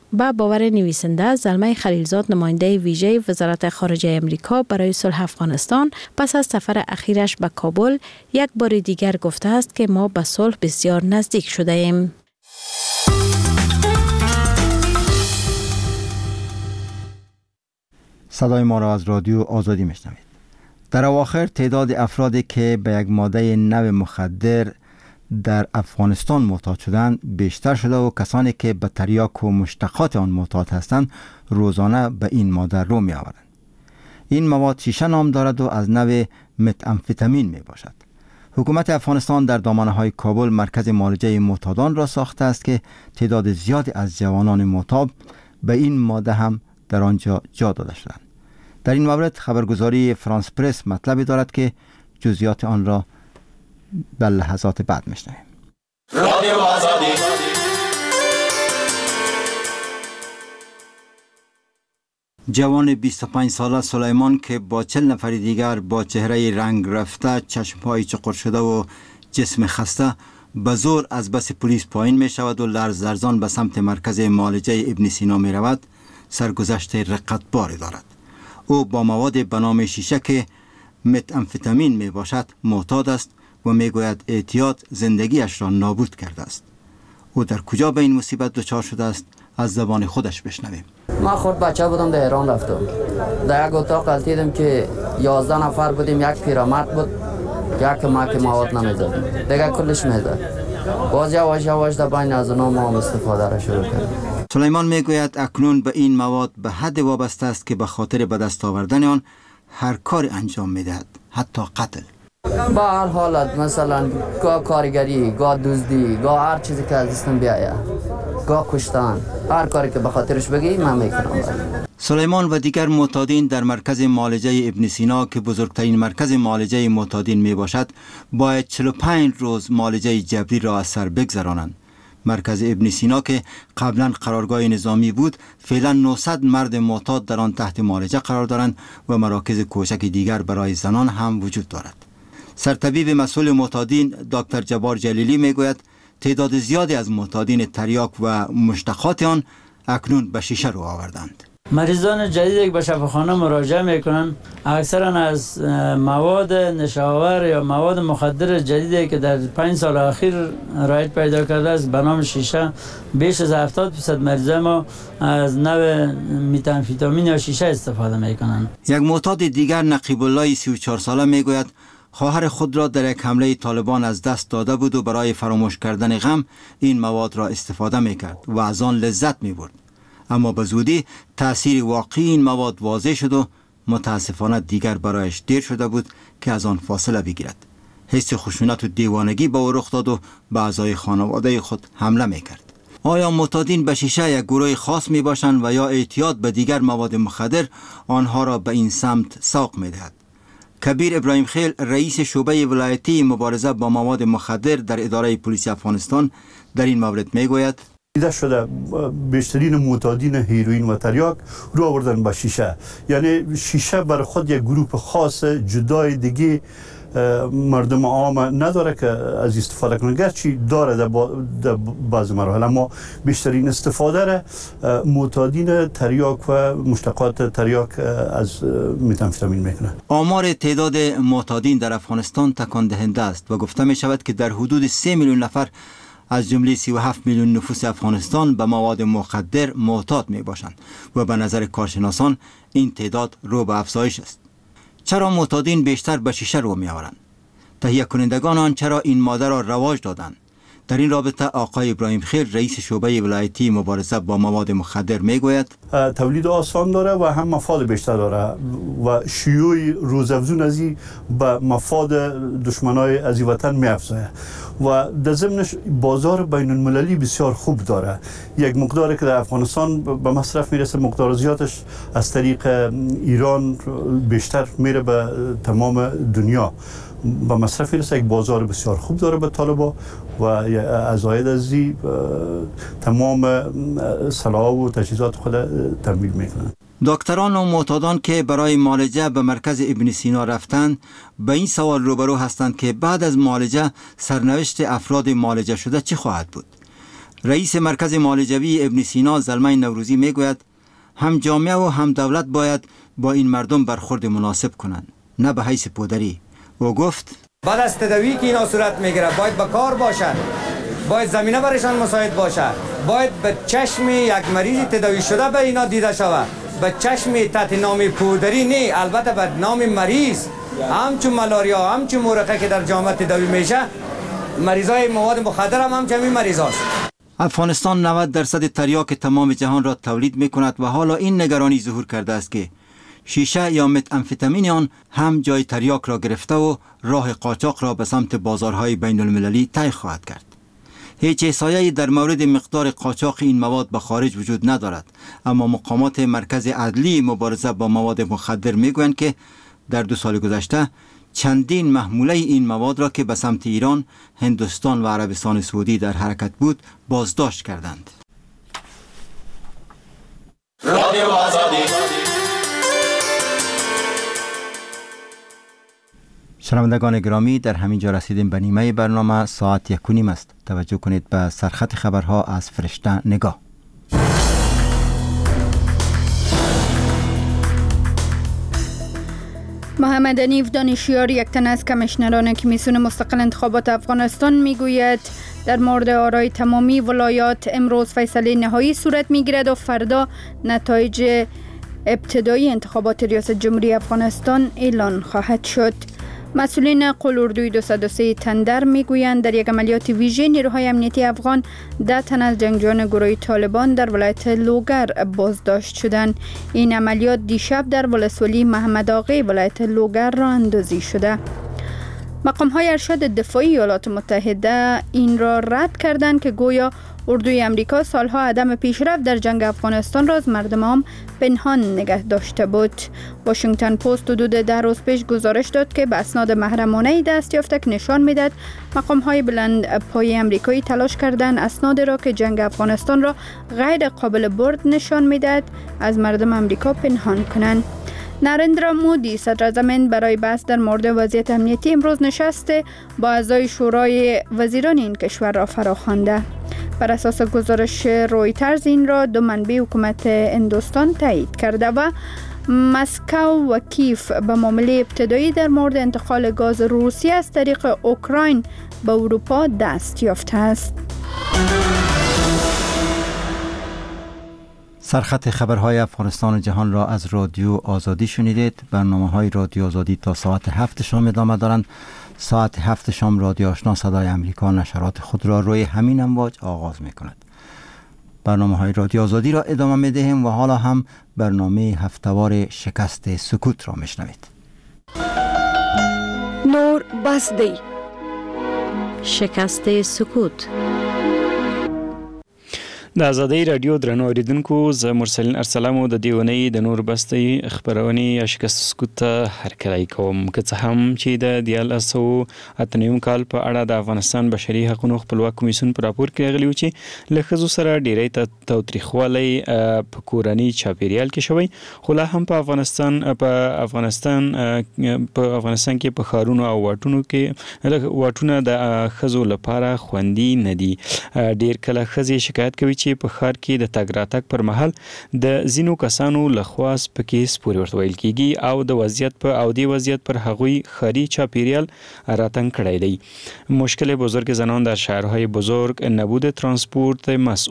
با باور نویسنده، زلمه خلیلزاد نماینده ویژه وزارت خارجه امریکا برای صلح افغانستان پس از سفر اخیرش به کابل یک بار دیگر گفته است که ما به صلح بسیار نزدیک شده ایم. صدای ما را از رادیو آزادی میشنوید. در اواخر تعداد افرادی که به یک ماده نو مخدر در افغانستان معتاد شدند بیشتر شده و کسانی که به تریاک و مشتقات آن معتاد هستند روزانه به این ماده رو می آورند. این مواد شیشه نام دارد و از نوع متامفتامین می باشد. حکومت افغانستان در دامنه‌های کابل مرکز معالجه معتادان را ساخته است که تعداد زیادی از جوانان معتاد به این ماده هم در آنجا جا داده شدند. در این مورد خبرگزاری فرانس پرس مطلبی دارد که جزئیات آن را در لحظات بعد میشنویم. رادیو آزادی. جوان 25 ساله سلیمان که با 40 نفر دیگر با چهره رنگ رفته، چشم‌های چقر شده و جسم خسته به زور از بس پلیس پایین می شود و لرزان به سمت مرکز معالجه ابن سینا می رود، سرگذشت رقتباری دارد. او با مواد به نام شیشه که متامفتامین می باشد معتاد است و می گوید اعتیاد زندگیش را نابود کرده است. او در کجا به این مصیبت دچار شده است؟ از زبان خودش بشنویم. ما خود بچه بودم در ایران رفتم. در یک اتاق قلتیدم که 11 نفر بودیم، یک پیرمرد بود، یک ما که مواد نمیزدیم، دیگه کلش میزد. باز یواش در بین از اونا ما هم استفاده را شروع کردیم. سلیمان میگوید اکنون به این مواد به حد وابسته است که به خاطر به دست آوردن آن هر کاری انجام میدهد، حتی قتل. با هر حالت، مثلا گاه کارگری، گاه دزدی، گاه هر چیزی که از دستم بیاید، گاه کشتن، هر کاری که به خاطرش بگی من میکنم. سلیمان و دیگر معتادین در مرکز معالجه ابن سینا که بزرگترین مرکز معالجه معتادین می باشد باید 45 روز معالجه جبری را از سر بگذرانند. مرکز ابن سینا که قبلا قرارگاه نظامی بود فعلا 900 مرد معتاد در آن تحت معالجه قرار دارند و مراکز کوچک دیگر برای زنان هم وجود دارد. سرطبیب مسئول معتادین دکتر جبار جلیلی می گوید تعداد زیادی از معتادین تریاک و مشتقات آن اکنون به شیشه رو آوردند. مریضان جدیدی که به شفاخانه مراجعه میکنن اکثرا از مواد نشاور یا مواد مخدر جدیدی که در 5 سال اخیر رایج پیدا کرده است به نام شیشه، بیش از 70% مریضان ما از نوع متامفتامین یا شیشه استفاده میکنن. یک معتاد دیگر نقیب الله 34 ساله میگوید خواهر خود را در یک حمله طالبان از دست داده بود و برای فراموش کردن غم این مواد را استفاده میکرد و از آن لذت میبرد. اما به زودی تأثیر واقعی این مواد واضح شد و متاسفانه دیگر برایش دیر شده بود که از آن فاصله بگیرد. حس خشونت و دیوانگی به او رخ داد و به اعضای خانواده خود حمله میکرد. آیا معتادین به شیشه یک گروه خاص می باشند و یا اعتیاد به دیگر مواد مخدر آنها را به این سمت سوق میدهد؟ کبیر ابراهیم خیل رئیس شعبه ولایتی مبارزه با مواد مخدر در اداره پلیس افغانستان در این مورد میگوید دیده شده بیشترین معتادین هیروئین و تریاک رو آوردن به شیشه. یعنی شیشه برای خود یک گروه خاص جدای دیگه مردم عام نداره که از استفاده کنه، گرچه داره در بعض مراحل، اما بیشترین استفاده را معتادین تریاک و مشتقات تریاک از متامفتامین میکنه. آمار تعداد معتادین در افغانستان تکان دهنده است و گفته می شود که در حدود 3 میلیون نفر از جمله 37 میلیون نفوس افغانستان به مواد مخدر معتاد می باشند و به نظر کارشناسان این تعداد رو به افزایش است. چرا معتادین بیشتر به شیشه رو می آورند؟ تهیه کنندگان آن چرا این ماده را رواج دادند؟ در این رابطه آقای ابراهیم خیل رئیس شعبه ولایتی مبارزه با مواد مخدر می گوید تولید آسان داره و هم مفاد بیشتر داره و شیوع روزافزون از این به مفاد دشمنای از وطن می افزایه و در ضمنش بازار بین المللی بسیار خوب داره. یک مقداری که در افغانستان به مصرف میرسه، مقدار زیادش از طریق ایران بیشتر میره به تمام دنیا به مصرف میرسه. یک بازار بسیار خوب داره به طالبا و از عاید از تمام سلاح و تجهیزات خود تمویل میکنن. دکتران و معتادان که برای معالجه به مرکز ابن سینا رفتند به این سوال روبرو هستند که بعد از معالجه سرنوشت افراد معالجه شده چی خواهد بود؟ رئیس مرکز معالجوی ابن سینا زلمه نوروزی میگوید هم جامعه و هم دولت باید با این مردم برخورد مناسب کنند، نه به حیث پودری. او گفت بعد از تداوی که اینا صورت میگیره باید به کار باشد، باید زمینه برشان مساعد باشد، باید به چشم یک مریض تداوی شده به اینا دیده شود، به چشم تحت نام پودری نه، البته به نام مریض. همچون ملاریا، همچون مورخه که در جامعه تداوی میشه، مریضای مواد مخدر هم همچنین مریض هست. افغانستان 90% تریاک تمام جهان را تولید می کند و حالا این نگرانی ظهور کرده است که شیشه یا متامفتامین آن هم جای تریاک را گرفته و راه قاچاق را به سمت بازارهای بین المللی طی خواهد کرد. هیچ احصایه‌ای در مورد مقدار قاچاق این مواد به خارج وجود ندارد، اما مقامات مرکز عدلی مبارزه با مواد مخدر میگویند که در 2 سال گذشته چندین محموله این مواد را که به سمت ایران، هندوستان و عربستان سعودی در حرکت بود بازداشت کردند. رادیو آزادی. شنوندگان گرامی، در همین جا رسیدیم به نیمه برنامه. ساعت 1:30 است. توجه کنید به سرخط خبرها از فرشته نگاه. محمد حنیف دانشیار، یک تن از کمیشنران کمیسیون مستقل انتخابات افغانستان، میگوید در مورد آرای تمامی ولایات امروز فیصله نهایی صورت میگیرد و فردا نتایج ابتدایی انتخابات ریاست جمهوری افغانستان اعلان خواهد شد. مسئولین قلوردوی 203 تندر میگویند در یک عملیات ویژه نیروهای امنیتی افغان 10 تن از جنگجویان گروه طالبان در ولایت لوگر بازداشت شدند. این عملیات دیشب در ولسوالی محمد آقای ولایت لوگر راه اندازی شده. مقام‌های ارشد دفاعی ایالات متحده این را رد کردند که گویا اردوی امریکا سالها عدم پیشرفت در جنگ افغانستان را از مردم پنهان نگه داشته بود. واشنگتن پست حدود 10 روز پیش گزارش داد که به اسناد محرمانه دست یافته که نشان میداد مقام‌های بلند پایه امریکایی تلاش کردند اسناد را که جنگ افغانستان را غیر قابل برد نشان میداد از مردم امریکا پنهان کنند. نریندرا مودی صدراعظم برای بحث در مورد وضعیت امنیتی امروز نشسته با اعضای شورای وزیران این کشور را فراخوانده. بر اساس گزارش رویترز این را 2 منبع حکومت هندوستان تایید کرده و مسکو و کیف به معامله ابتدایی در مورد انتقال گاز روسیه از طریق اوکراین به اروپا دست یافته است. سرخط خبرهای افغانستان و جهان را از رادیو آزادی شنیدید. برنامه‌های رادیو آزادی تا ساعت 7 شام ادامه دارند. ساعت 7 شام رادیو آشنا صدای امریکا نشرات خود را روی همین امواج آغاز می‌کند. برنامه‌های رادیو آزادی را ادامه می‌دهیم و حالا هم برنامه هفته‌وار شکست سکوت را می‌شنوید. نور بسدی شکست سکوت. د آزادۍ رادیو درنو اوریدونکو، زه مرسلین ارسلم د دیونی د نور بستۍ خبرونې یا شکست سکوت هرکلی کوم. که څه هم چې د 1998 کال په اړه د افغانستان بشري حقوقو خپلواک کمیسیون په راپور کې راغلی و چې له ښځو سره ډیری تاوتریخوالی په کورني چاپیریال کې شوی، خو لا هم په افغانستان کې په ښارونو او واټونه د ښځو لپاره خوندي نه دي. ډیر کله ښځې شکایت کوي چې په ښار کې د تګ راتګ پر مهال د ځینو کسانو لخوا سپکې سپورې ورته ویل کیږي او د وضعیت پر هغوی ښاري چاپیریال راتنگ کړی دی. مشکل بزرگ زنان در شهرهای بزرگ نبود ترانسپورت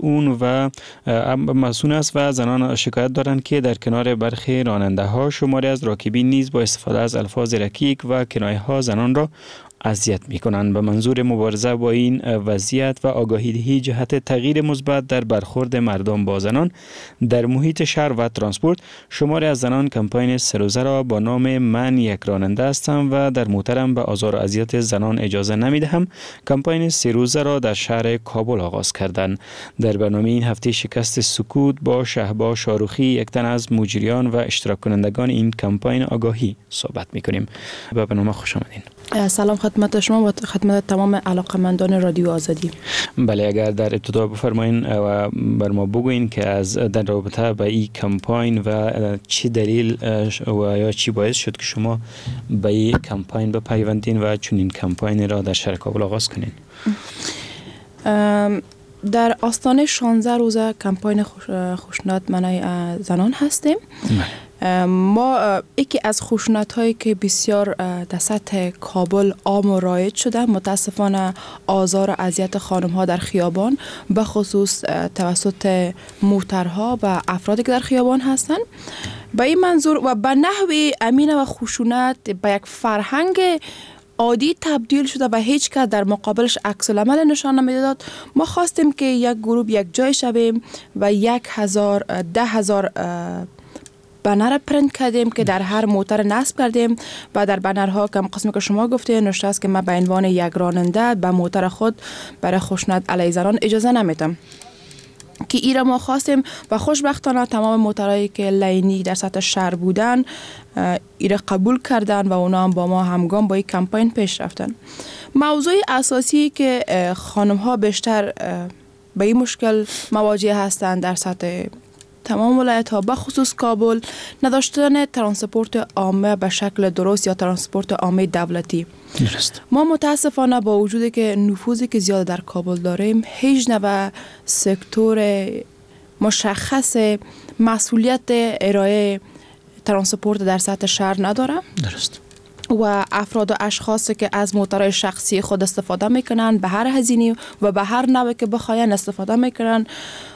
مسئول است و زنان شکایت دارند که در کنار برخی راننده ها شماری از راکبین نیز با استفاده از الفاظ رکیک و کنایه ها زنان را اذیت می‌کنند. به منظور مبارزه با این وضعیت و آگاهی‌دهی جهت تغییر مثبت در برخورد مردم با زنان در محیط شهر و ترانسپورت، شماری از زنان کمپین 3 روزه را با نام من یک راننده هستم و در موترم به آزار و اذیت زنان اجازه نمی‌دهم کمپین 3 روزه را در شهر کابل آغاز کردند. در برنامه این هفته شکست سکوت با شهباز شاروخی، یک تن از مجریان و اشتراک کنندگان این کمپین آگاهی صحبت می‌کنیم. به برنامه خوش آمدین. سلام خدمت شما و خدمت تمام علاقمندان رادیو آزادی. بله، اگر در ابتدا بفرمایین و بر ما بگوین که از در رابطه با این کمپین و چی دلیل و یا چی باعث شد که شما به این کمپین بپیوندین و چنین کمپین را در شهر کابل آغاز کنین. در آستانه 16 روزه کمپاین خشونت منع زنان هستیم. ما یکی از خشونت هایی که بسیار در سطح کابل عام و رایج شده متاسفانه آزار و اذیت خانم ها در خیابان به خصوص توسط موترها و افرادی که در خیابان هستند. به این منظور و به نحوی امینه و خشونت به یک فرهنگ عادی تبدیل شده و هیچ کس در مقابلش عکس العمل نشان نمیداد. ما خواستیم که یک گروه یک جای شویم و 10,000 بنر پرینت کردیم که در هر موتر نصب کردیم و در بنرها کم قسمی که شما گفته نوشته است که من به عنوان یک راننده به موتر خود برای خشونت علیه زنان اجازه نمیدم، که ایره ما خواستیم و خوشبختانه تمام موترهایی که لینی در سطح شهر بودن ایره قبول کردن و اونا هم با ما همگام با این کمپاین پیش رفتن. موضوع اساسی که خانم ها بیشتر به این مشکل مواجه هستند در سطح تمام ولایت ها به خصوص کابل نداشتن ترانسپورت عامه به شکل درست یا ترانسپورت عامه دولتی. درست. ما متاسفانه با وجودی که نفوذی که زیاد در کابل داریم هیچ نوع سکتور مشخص مسئولیت ارائه ترانسپورت در سطح شهر نداره. درست. و افراد و اشخاصی که از موترهای شخصی خود استفاده میکنن به هر هزینه و به هر نوع که بخواین استفاده میکنن،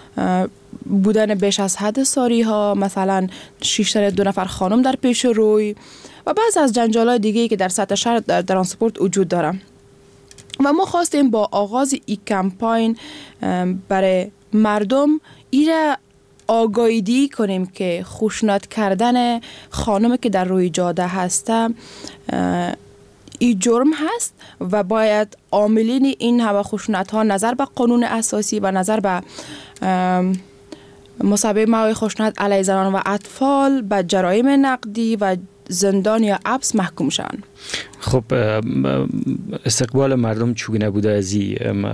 بودن بیش از حد ساری ها، مثلا 6 تا 2 نفر خانم در پیش روی و بعض از جنجال‌های دیگه‌ای که در سطح شهر در ترانسپورت وجود داره. و ما خواستیم با آغاز این کمپاین برای مردم ایره آگاهی کنیم که خشونت کردن خانم که در روی جاده هسته این جرم هست و باید عاملین این همه خشونت ها نظر به قانون اساسی و نظر به مسابقه موضوع خشونت علیه زنان و اطفال به جرایم نقدی و زندان یا حبس محکوم شوند. خب استقبال مردم چگونه بوده از این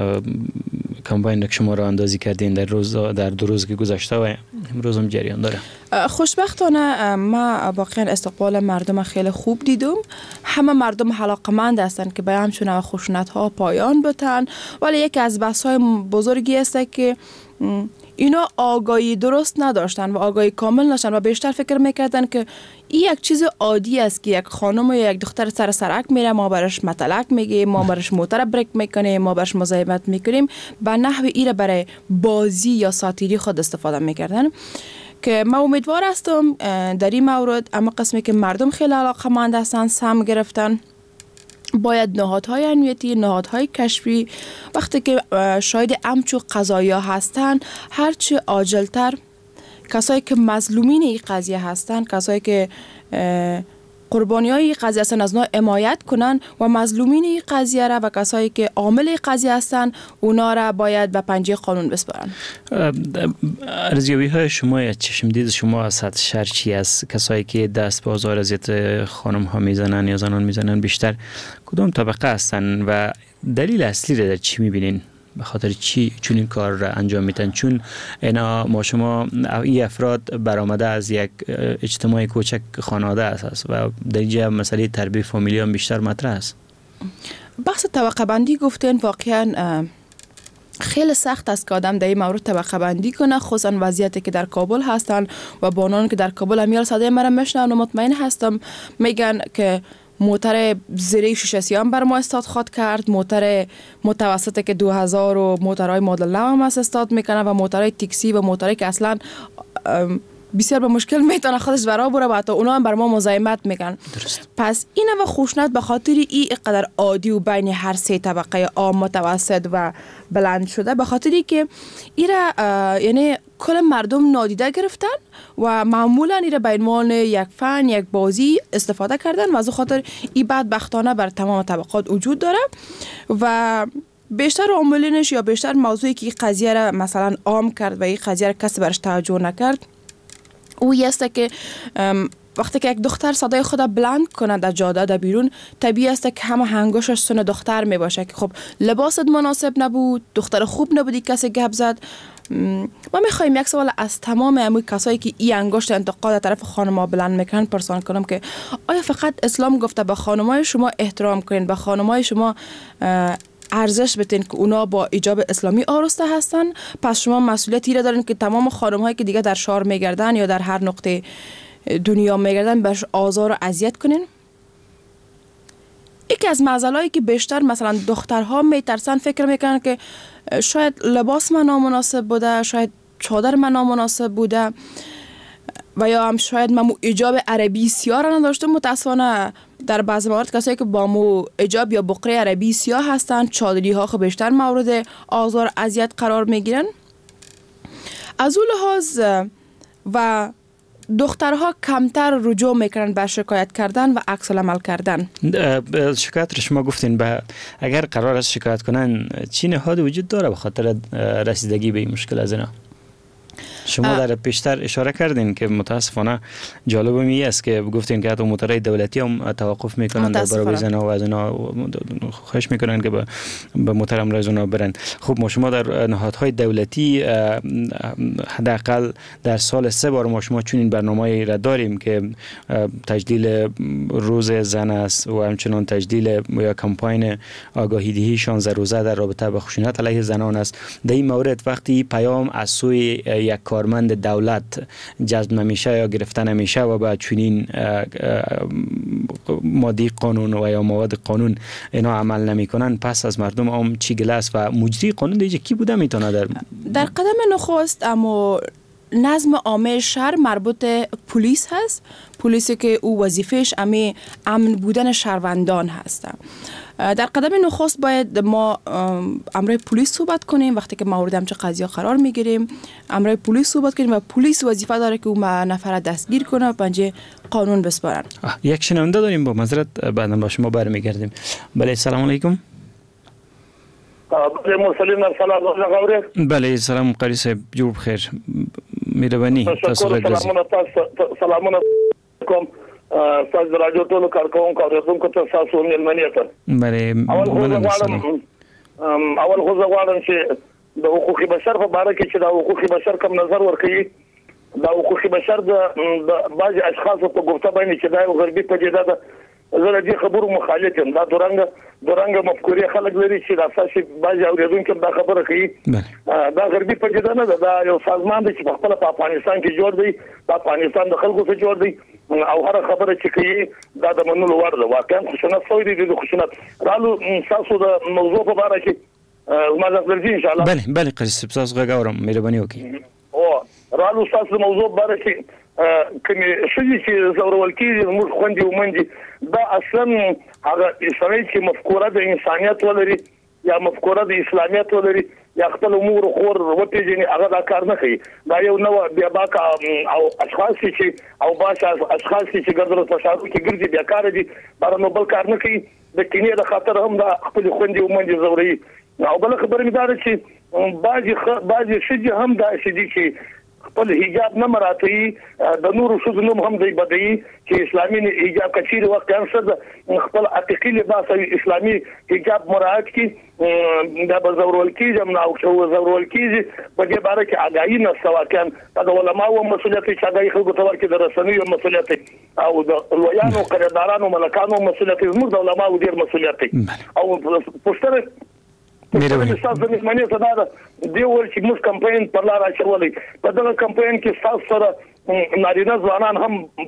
کمپاین که شما را اندازی کردین در 2 روز که گذشته و امروز هم جریان داره؟ خوشبختانه ما واقعا استقبال مردم خیلی خوب دیدم. همه مردم علاقمند هستند که به همچون خشونت ها پایان بتن، ولی یکی از بحث های بزرگی است که اینا آگاهی درست نداشتن و آگاهی کامل نداشتن و بیشتر فکر میکردن که این یک چیز عادی است که یک خانم یا یک دختر سر سرک میره، ما برش مطلق میگیم، ما برش موتر بریک میکنیم، ما برش مزاحمت میکنیم، به نحو ایره برای بازی یا ساتیری خود استفاده میکردن. که ما امیدوار هستم در این مورد اما قسمی که مردم خیلی علاقه‌مند هستن سهم گرفتن، باید نهادهای امنیتی، نهادهای کشفی وقتی که شاید همچون قضایا هستن هرچی عاجلتر کسایی که مظلومین این قضیه هستن، کسایی که قربانی های این قضیه هستن از اونا حمایت کنن و مظلومین این قضیه را و کسایی که عامل این قضیه هستن اونا را باید به پنجه قانون بسپارن. ارزیابی های شما یا چشمدید شما از سطح شهر چی است؟ کسایی که دست به آزار اذیت خانم ها میزنن یا زنان میزنن بیشتر کدام طبقه هستن و دلیل اصلی را در چی میبینین؟ به خاطر چی چون این کار را انجام میدن؟ چون اینا ما شما این افراد برآمده از یک اجتماع کوچک خانواده است و در اینجا مسئله تربیت فامیلی هم بیشتر مطرح است. بحث طبقه بندی گفتین واقعا خیلی سخت است که آدم در این مورد طبقه بندی کنه، خصوصا وضعیتی که در کابل هستن و بانان که در کابل همیال صدای مرا میشنون و مطمئن هستم میگن که موتر زیره شیشه سیام بر ما استاد خواد کرد، موتر متوسطه که 2000 و موترهای مدل 9 هم استاد میکنه و موترهای تاکسی و موترهایی که اصلا بسیار به مشکل میتونه خودش برا بره و حتی اونا هم بر ما مزاحمت میکنن. پس این و خشونت به خاطر این قدر عادی و بین هر سه طبقه عام، متوسط و بلند شده، به خاطری که ایره یعنی کل مردم نادیده گرفتن و معمولا ایره به عنوان یک فن، یک بازی استفاده کردن و از خاطر این بدبختانه بر تمام طبقات وجود داره و بیشتر عاملینش یا بیشتر موضوعی که این قضیه را مثلا عام کرد و این قضیه را کسی برش توجه نکرد او است که وقتی که یک دختر صدای خود بلند کنه در جاده در بیرون، طبیعی است که همه هنگوشش سن دختر می باشه که خب لباست مناسب نبود، دختر خوب نبودی، کسی گپ زد. ما میخوایم یک سوال از تمام همون کسایی که این انگشت انتقاد از طرف خانم‌ها بلند میکنن پرسان کنم که آیا فقط اسلام گفته به خانم‌های شما احترام کنین، به خانم‌های شما ارزش بدین که اونا با ایجاب اسلامی آراسته هستن، پس شما مسئولیتی را دارین که تمام خانم هایی که دیگه در شهر میگردن یا در هر نقطه دنیا میگردن بهش آزار و اذیت کنین. یکی از معضلایی که بیشتر مثلا دخترها میترسن، فکر میکنن که شاید لباس من نامناسب بوده، شاید چادر من نامناسب بوده و یا هم شاید من ایجاب عربی سیاه را نداشتم. متاسفانه در بعض موارد کسایی که با مو ایجاب یا بقره عربی سیاه هستند، چادری ها خب بیشتر مورد آزار اذیت قرار میگیرن. از اون لحاظ و دخترها کمتر رجوع میکنن به شکایت کردن و عکس العمل کردن. شکایت رو شما گفتین، اگر قرار است شکایت کنن چی نهاد وجود داره به خاطر رسیدگی به این مشکل از اینا؟ شما در پیشتر اشاره کردین که متاسفانه جالب می است که گفتین که حتی موتورهای دولتی هم توقف میکنن در برابر زنها و از اینا خواهش میکنن که به موتور امرای زنها برن. خب ما شما در نهادهای دولتی حداقل در سال 3 بار ما شما چنین برنامه‌ای را داریم که تجلیل روز زن است و همچنان تجلیل یا کمپاین آگاهی دهی 16 روزه در رابطه با خشونت علیه زنان است. در این مورد وقتی پیام از سوی یک کارمند دولت جذب نمیشه یا گرفته نمیشه و با چنین ماده قانون و یا مواد قانون اینا عمل نمیکنن، پس از مردم هم چی گله است و مجری قانون دیگه کی بوده میتونه در قدم نخست اما نظم عامه شهر مربوط پلیس هست. پلیسی که او وظیفهش امن بودن شهروندان هست. در قدم نخست باید ما امرای پلیس صحبت کنیم. وقتی که مورد همچه قضیه قرار میگیریم امرای پلیس صحبت کنیم و پلیس وظیفه داره که او نفر دستگیر کنه و پنجه قانون بسپارن. یک شنونده داریم، با معذرت بعدا با شما برمیگردیم. بله سلام علیکم. بله سلام قاری صاحب، جور بخیر، مهربانی تاسو غږ سلامونه کوم تاسو د راډیو ټولو کارکونکو او اوریدونکو ته تاسو ملمنې ته. بله اول خو زه غواړم چې د حقوقي بشر په اړه کې چې د حقوقي بشر کوم نظر ورکړي. د حقوقي بشر د بعض اشخاصو په ګفته باندې چې دا یو غربي پدیده ده، زه د دې خبرو مخالف یم. دا دورانګه مفکورې خلک لري چې د اساسي بعض اوریدونکو دا خبره کوي. دا غربي پدیده نه ده، دا یو سازمان دی چې په خپل په افغانستان کې جوړ دی، په افغانستان د خلکو څخه جوړ دی او هر خبره چې کوي دا د منلو وړ ده. واقعا خشونت سوی دی د خشونت رالو تاسو د موضوع په اړه کې ما ځل ان شاء الله. بله قاری صاحب تاسو غږ اورم، مهرباني وکړئ. رالو تاسو موضوع په اړه کې کومې شې چې زورول کېږي موږ خوندې ومنځي، دا اصلا هغه اسلامي چې مفکوره د انسانيت ولري یا مفکوره د اسلامیت ولري یا خپل امور خور وپیژني، هغه دا کار نه کوي. دا یو نو بیا باک او اشخاص چې او باش اشخاص چې ګرځول په شارو کې ګرځي بیا کار دي بار نو بل کار نه کوي. د کینې د خاطر هم دا خپل خوندې ومنځي زوري. او بل خبره مې دا چې بعضی شې هم دا شې چې خپل حجاب نه مراتي د نورو شذ نوم هم دی بدی چې اسلامي حجاب کچیر وخت هم خپل عتیقي لباس اسلامي حجاب مراعات کی دا بزورول کیږي نو او شو زورول کیږي په دې باره کې اگاهی نه سواکان د علماء او مسؤلیت چې اگاهی خلکو ته ورکړي د رسنیو مسؤلیت او د لویانو قراردادانو ملکانو مسؤلیت زموږ د علماء او ډیر مسؤلیت او پوسټر مهرباني تاسو د معنی څه دا دی ور چې موږ کمپاین پر لار اچولې په دغه کمپاین کې تاسو سره نارینه ځوانان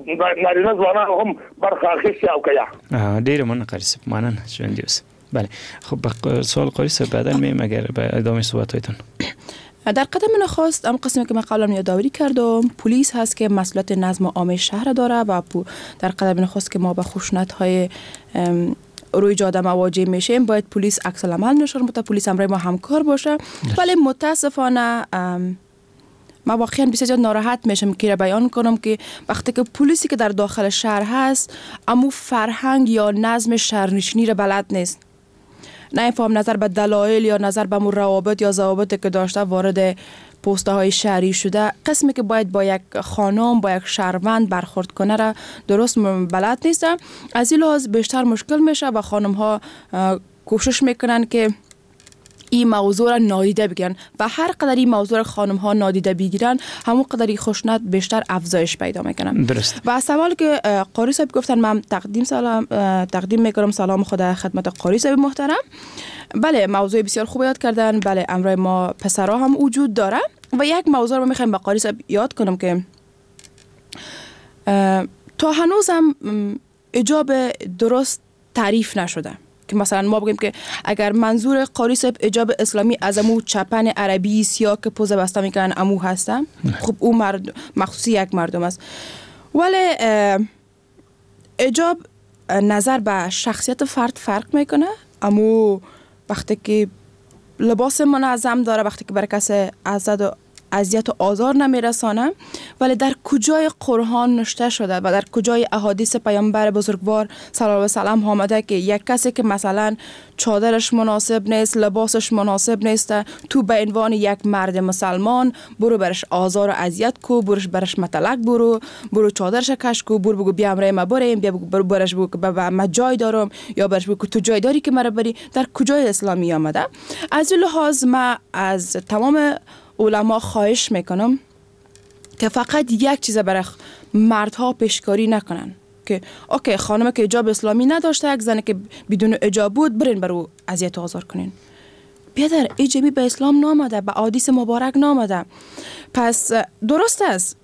هم برخه اخیستي او کیا ډیر مننه قاری صاحب، مننه شوندیوس. بله خب سوال قاری صاحب بعدا میایم اگر به ادامه صحبتاتون. در قدم نخست ام قسمی که من قبلا یادآوری کردم پلیس هست که مسئولیت نظم عام شهر داره و در قدم نخست که ما به خشونت‌های روی جاده مواجه میشیم باید پلیس عکس العمل نشون بده، پلیس امرای ما همکار باشه. ولی متاسفانه ما واقعا بسیار زیاد ناراحت میشم که بیان کنم که وقتی که پلیسی که در داخل شهر هست امو فرهنگ یا نظم شهرنشینی را بلد نیست، نه فهم نظر به دلایل یا نظر به روابط یا ضوابطی که داشته وارد پسته های شهری شده، قسمی که باید با یک خانم با یک شهروند برخورد کنه را درست بلد نیستم. از این لحاظ بیشتر مشکل میشه و خانم ها کوشش میکنن که این موضوع را نادیده بگیرن و هر قدر این موضوع را خانم ها نادیده بگیرن همون قدر خشونت بیشتر افزایش پیدا میکنن. درست. و سوال که قاری صاحب گفتن من تقدیم میکنم سلام خدا خدمت قاری صاحب محترم. بله موضوع بسیار خوب یاد کردن. بله امروز ما پسرها هم وجود داره و یک موضوع رو میخوایم به قاری صاحب یاد کنم که تا هنوز هم حجاب درست تعریف نشده، که مثلا ما بگیم که اگر منظور قاری صاحب حجاب اسلامی از امو چپن عربی سیاه که پوزه بسته میکنن امو هستن، خب او مخصوصی یک مردم است. ولی حجاب نظر به شخصیت فرد فرق میکنه. امو وقتی که لباس منظم داره، وقتی که برای کسی اذیت و آزار نمیرسانه، ولی در کجای قرآن نوشته شده و در کجای احادیث پیامبر بزرگوار صلی الله علیه و سلم آمده که یک کسی که مثلا چادرش مناسب نیست، لباسش مناسب نیست، تو به عنوان یک مرد مسلمان برو برش آزار و اذیت کو، برش متلک برو چادرش کش کو، برو بگو بیا امرای ما بریم، بیا برش بگو من جای دارم، یا برش بگو تو جای داری که مرا بری. در کجای اسلامی آمده؟ از این لحاظ ما از تمام علما خواهش میکنم که فقط یک چیز برای مردها پیشکاری نکنن که اوکی خانم که حجاب اسلامی نداشته، یک زنه که بدون حجاب بود برین برو اذیت و آزار کنین. بیادر حجابی به اسلام نامده، به احادیث مبارک نامده. پس درست است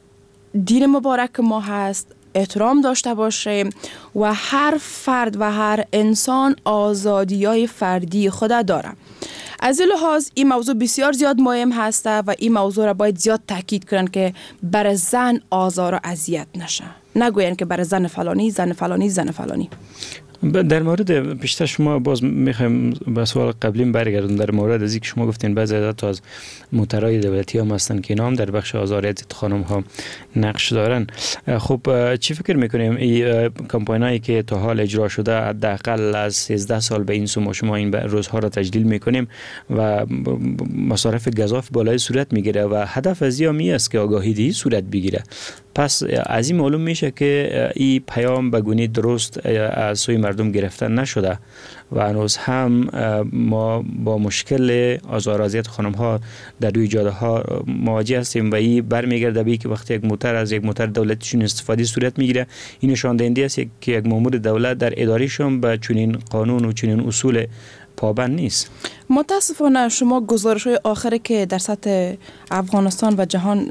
دین مبارک ما هست، احترام داشته باشه و هر فرد و هر انسان آزادی‌های فردی خود داره. از این لحاظ این موضوع بسیار زیاد مهم هسته و این موضوع را باید زیاد تاکید کنن که بر زن آزار و اذیت نشه، نگوین که بر زن فلانی زن فلانی زن فلانی. در مورد پیشتر شما باز میخوایم به سوال قبلیم برگردم، در مورد از اینکه شما گفتین بعضی از موترهای دولتی هم هستن که نام در بخش آزار اذیت خانم ها نقش دارن. خب چی فکر میکنیم این کمپاینایی که تا حال اجرا شده حداقل از 13 سال به این سو ما شما این روزها را تجلیل میکنیم و مصارف گزاف بالای صورت میگیره و هدف از این است که آگاهی دهی صورت بگیره. پس از این معلوم میشه که این پیام به گونه درست از سوی مردم گرفته نشده و هنوز هم ما با مشکل آزار و اذیت خانم ها در روی جاده ها مواجه هستیم و این برمیگرده به که وقتی یک موتر از یک موتر دولتیشون استفاده صورت میگیره، این نشان دهنده است که یک مأمور دولت در اداریشون به چنین قانون و چنین اصول پابند نیست. متاسفانه شما گزارش‌های آخری که در سطح افغانستان و جهان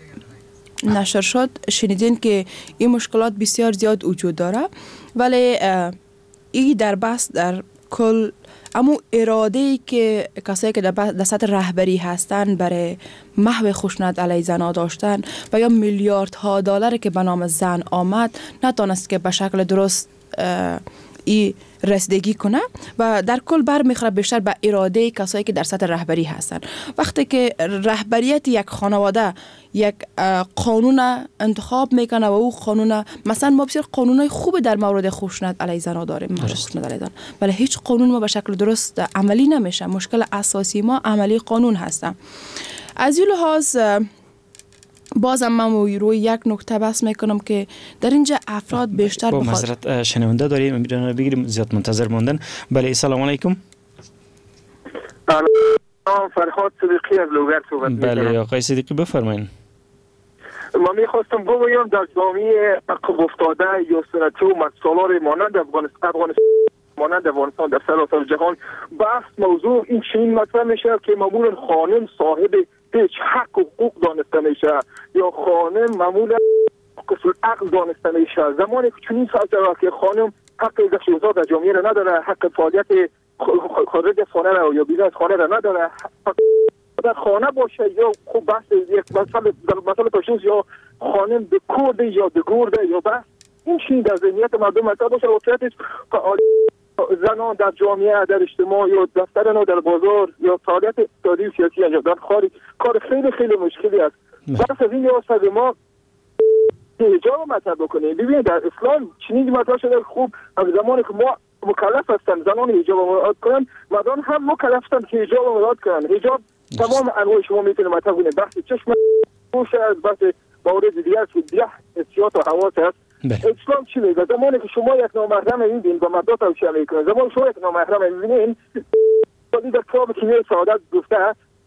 نشر شد شنیدین که این مشکلات بسیار زیاد وجود داره، ولی این در بحث در کل اما اراده‌ای که کسایی که در سطح رهبری هستن برای محو خشونت علیه زن‌ها داشتن و یا میلیاردها دلار که به نام زن آمد نتونست که به شکل درست ای رسیدگی کنه و در کل برمیخوره بیشتر به اراده کسایی که در سطح رهبری هستن. وقتی که رهبریت یک خانواده یک قانون انتخاب میکنه و او قانون، مثلا ما بسیار قانونای خوب در مورد خشونت علیه زن‌ها داریم، ولی هیچ قانون ما به شکل درست عملی نمیشه. مشکل اساسی ما عملی قانون هستن. از این لحاظ بازم من روی یک نکته بحث میکنم که در اینجا افراد بیشتر با معذرت شنونده داریم بگیریم زیاد منتظر موندن. بله سلام علیکم. فرهاد صدیقی از لوگر صحبت میکنم. بله آقای صدیقی بفرمایید. ما میخواستم بگویم در جامعه عقب افتاده یا سنتی و مسالار مانند افغانستان مانند افغانستان در سراسر جهان بحث موضوع این چنین مطرح میشه که معمولا خانم صاحب هیچ حق و حقوق دانسته میشه یا خانم معمولا کسل عقل دانسته میشه. زمانی که چنین ساعت که خانم حق ازدواج در جامعه را نداره، حق فعالیت خارج خانه را یا بیرون خانه را نداره، در خانه باشه یا خوب بحث یک مثلا پشتوز یا خانم به کورد یا به گرده یا بحث این چنین در ذهنیت مردم مطرح باشه. واقعیتش زنان در جامعه در اجتماع یا دفتران در بازار یا فعالیت اقتصادی و سیاسی انجام دادن کار خیلی خیلی مشکلی است. بس از این لحاظ ما حجاب مطرح بکنیم. ببینید در اسلام چنین مطرح شده خوب از زمانی که ما مکلف هستن زنان حجاب مراعات کنن، مردان هم مکلف هستن که حجاب مراعات کنن. حجاب تمام انواع شما میتونید مطرح کنید، بحث چشم پوش است، بحث موارد دیگر که دیگه حسیات و حواس است. اسلام چی میگه؟ زمانی که شما یک نامحرم میبینید و مردا توصیه میکنه، زمانی شما یک نامحرم میبینید ولی در کتاب کیمیای سعادت گفته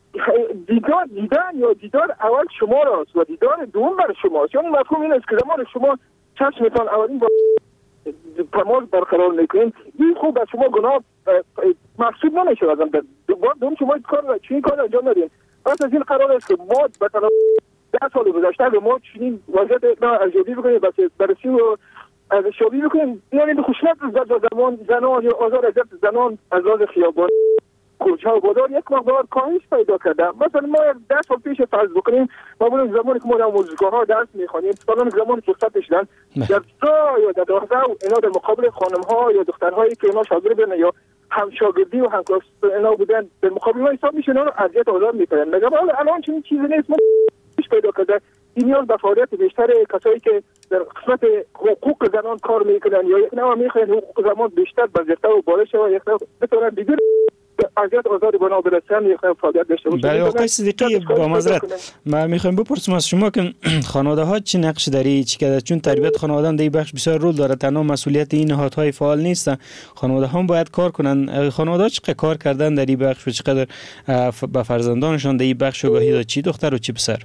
دیدار اول شما راست و دیدار دوم برای شماست. یعنی مفهوم این است که زمان شما چشمتان اولین با تماس برقرار میکنین، این خوب از شما گناه محسوب نمیشه. دوم شما چنین کار انجام ندین. پس از این قرار است که ما به تنها 10 سال گذشته به ما چنین وضعیت ارزیابی بکنیم، بررسی و ارزیابی بکنیم. یعنی به خشونت زمان زنان یا آزار اذیت زنان از لحاظ خیابان، کوچه و بازار یک مقدار کاهش پیدا کرده. مثلا ما 10 سال پیش فرض بکنیم ما بودیم زمانی که ما در موزگاه‌ها درس می‌خوانیم، سالان زمانی فرصت داشتن در جا یا در داخل اینا در مقابل خانم‌ها یا دخترهایی که اینا شاگرد بودن یا هم شاگردی و هم کلاس اینا بودن در مقابل ما حساب میشن و اذیت آزار می‌کنن. میگم الان چنین چیزی نیست. ما پیدا کرده این نیاز به فعالیت بیشتر کسایی که در قسمت حقوق زنان کار میکنن یا یک نوع میخواین حقوق زنان بیشتر بازیافته و بالا شه و یک بتونن دیگر اذیت آزار بنا برسن یک فعالیت داشته باشن. بله آقای صدیقی، با معذرت ما میخوایم بپرسیم از شما که خانواده ها چه نقش داری چی کرده؟ چون تربیت خانواده در این بخش بسیار رول داره، تنها مسئولیت این نهادهای فعال نیستن، خانواده هم باید کار کنن. خانواده ها چقدر کار کردن در این بخش و چقدر به فرزندانشان در این بخش آگاهی داد، چی دختر و چی پسر؟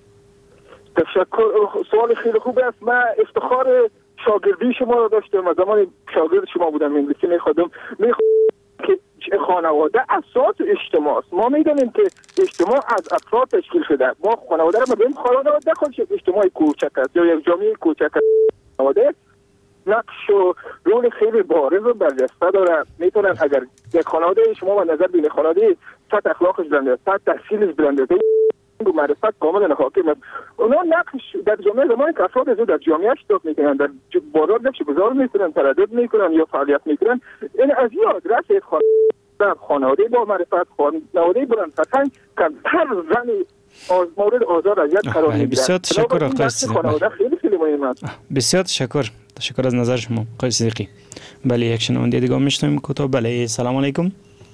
تشکر، سوال خیلی خوب است. من افتخار شاگردی شما را داشتم و زمان شاگرد شما بودم انگلیسی میخوادم که خانواده اساس اجتماع است. ما میدونیم که اجتماع از افراد تشکیل شده. ما خانواده را ببینیم خانواده خودش اجتماعی کوچک است یا یک جامعه کوچک است. خانواده نقش و رول خیلی بارز و برجسته داره. میتونن اگر یک خانواده شما و نظر بین خانواده سطح اخلاقش بلنده، سطح تحصیلش بلنده، و معرفت کاملا حاکم است، اونا نقش در جامعه زمانی که افراد از در جامعه اشتراک میکنن، در بازار نقش گذار میکنن، تردد میکنن یا فعالیت میکنن، این از این آدرس در خانواده با معرفت، خانواده بلند فرهنگ که هر زن مورد آزار اذیت قرار میگیره. بسیار تشکر آقای صدیقی. خیلی مهم است. بسیار تشکر از نظر شما آقای صدیقی. بله یک شنونده دیگه میشنویم کوتاه. بله سلام علیکم.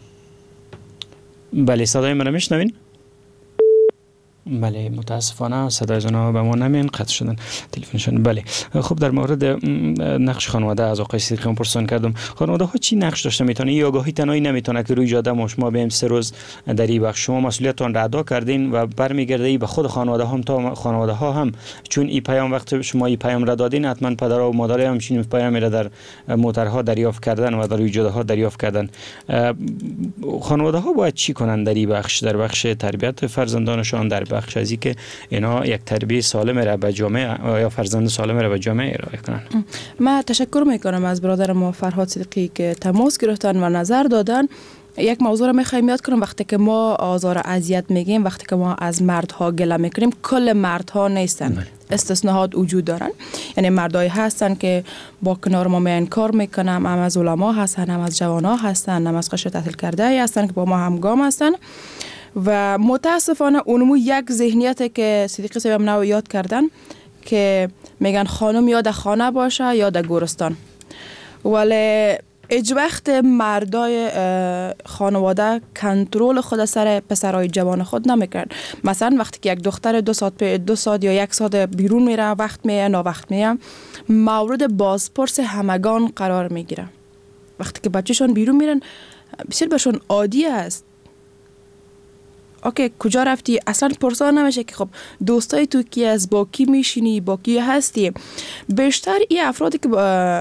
بله صدای من میشنوین؟ بله متاسفانه صدای زنها به ما نمیان، قطع شدن تلفنشون. بله خب در مورد نقش خانواده از آقای صدیقی پرسان کردم. خانواده ها چی نقش داشته میتونه؟ این آگاهی تنهایی نمیتونه که روی جاده ما شما بیم 3 روز در این بخش شما مسئولیتتون را ادا کردین و برمیگرده به خود خانواده هم تا خانواده ها هم، چون این پیام وقت شما این پیام را دادین حتما پدر و مادر هم چین پیام را در موترها دریافت کردن و در روی جاده ها دریافت کردن. خانواده ها باید چی کنن در این بخش، در بخش تربیت فرزندانشان، در بخش ازی که اینا یک تربیت سالم را به جامعه یا فرزند سالم را به جامعه ارائه کنن؟ من تشکر میکنم از برادر ما فرهاد صدیقی که تماس گرفتن و نظر دادن. یک موضوع را میخوایم یاد کنم، وقتی که ما آزار اذیت میگیم، وقتی که ما از مردها گله میکنیم، کل مردها نیستن، استثناءات وجود دارن. یعنی مردایی هستن که با کنار ما میان کار میکنن، هم از علما هستن، هم از جوانا هستن، هم از قشر تحصیل کرده هستن که با ما همگام هستن. و متاسفانه اونمو یک ذهنیت که صدیقی صاحب نو یاد کردن که میگن خانم یا در خانه باشه یا در گورستان، ولی هیچ وقت مردای خانواده کنترل خود سر پسرای جوان خود نمیکرد. مثلا وقتی که یک دختر 2 ساعت یا 1 ساعت بیرون میره، وقت میه نا وقت میه، مورد بازپرس همگان قرار میگیره. وقتی که بچه‌شون بیرون میرن بسیار برشون عادی است. اوکی کجا رفتی؟ اصلا پرسان نمیشه که خب دوستای تو کی از، با کی میشینی، با کی هستی. بیشتر این افرادی که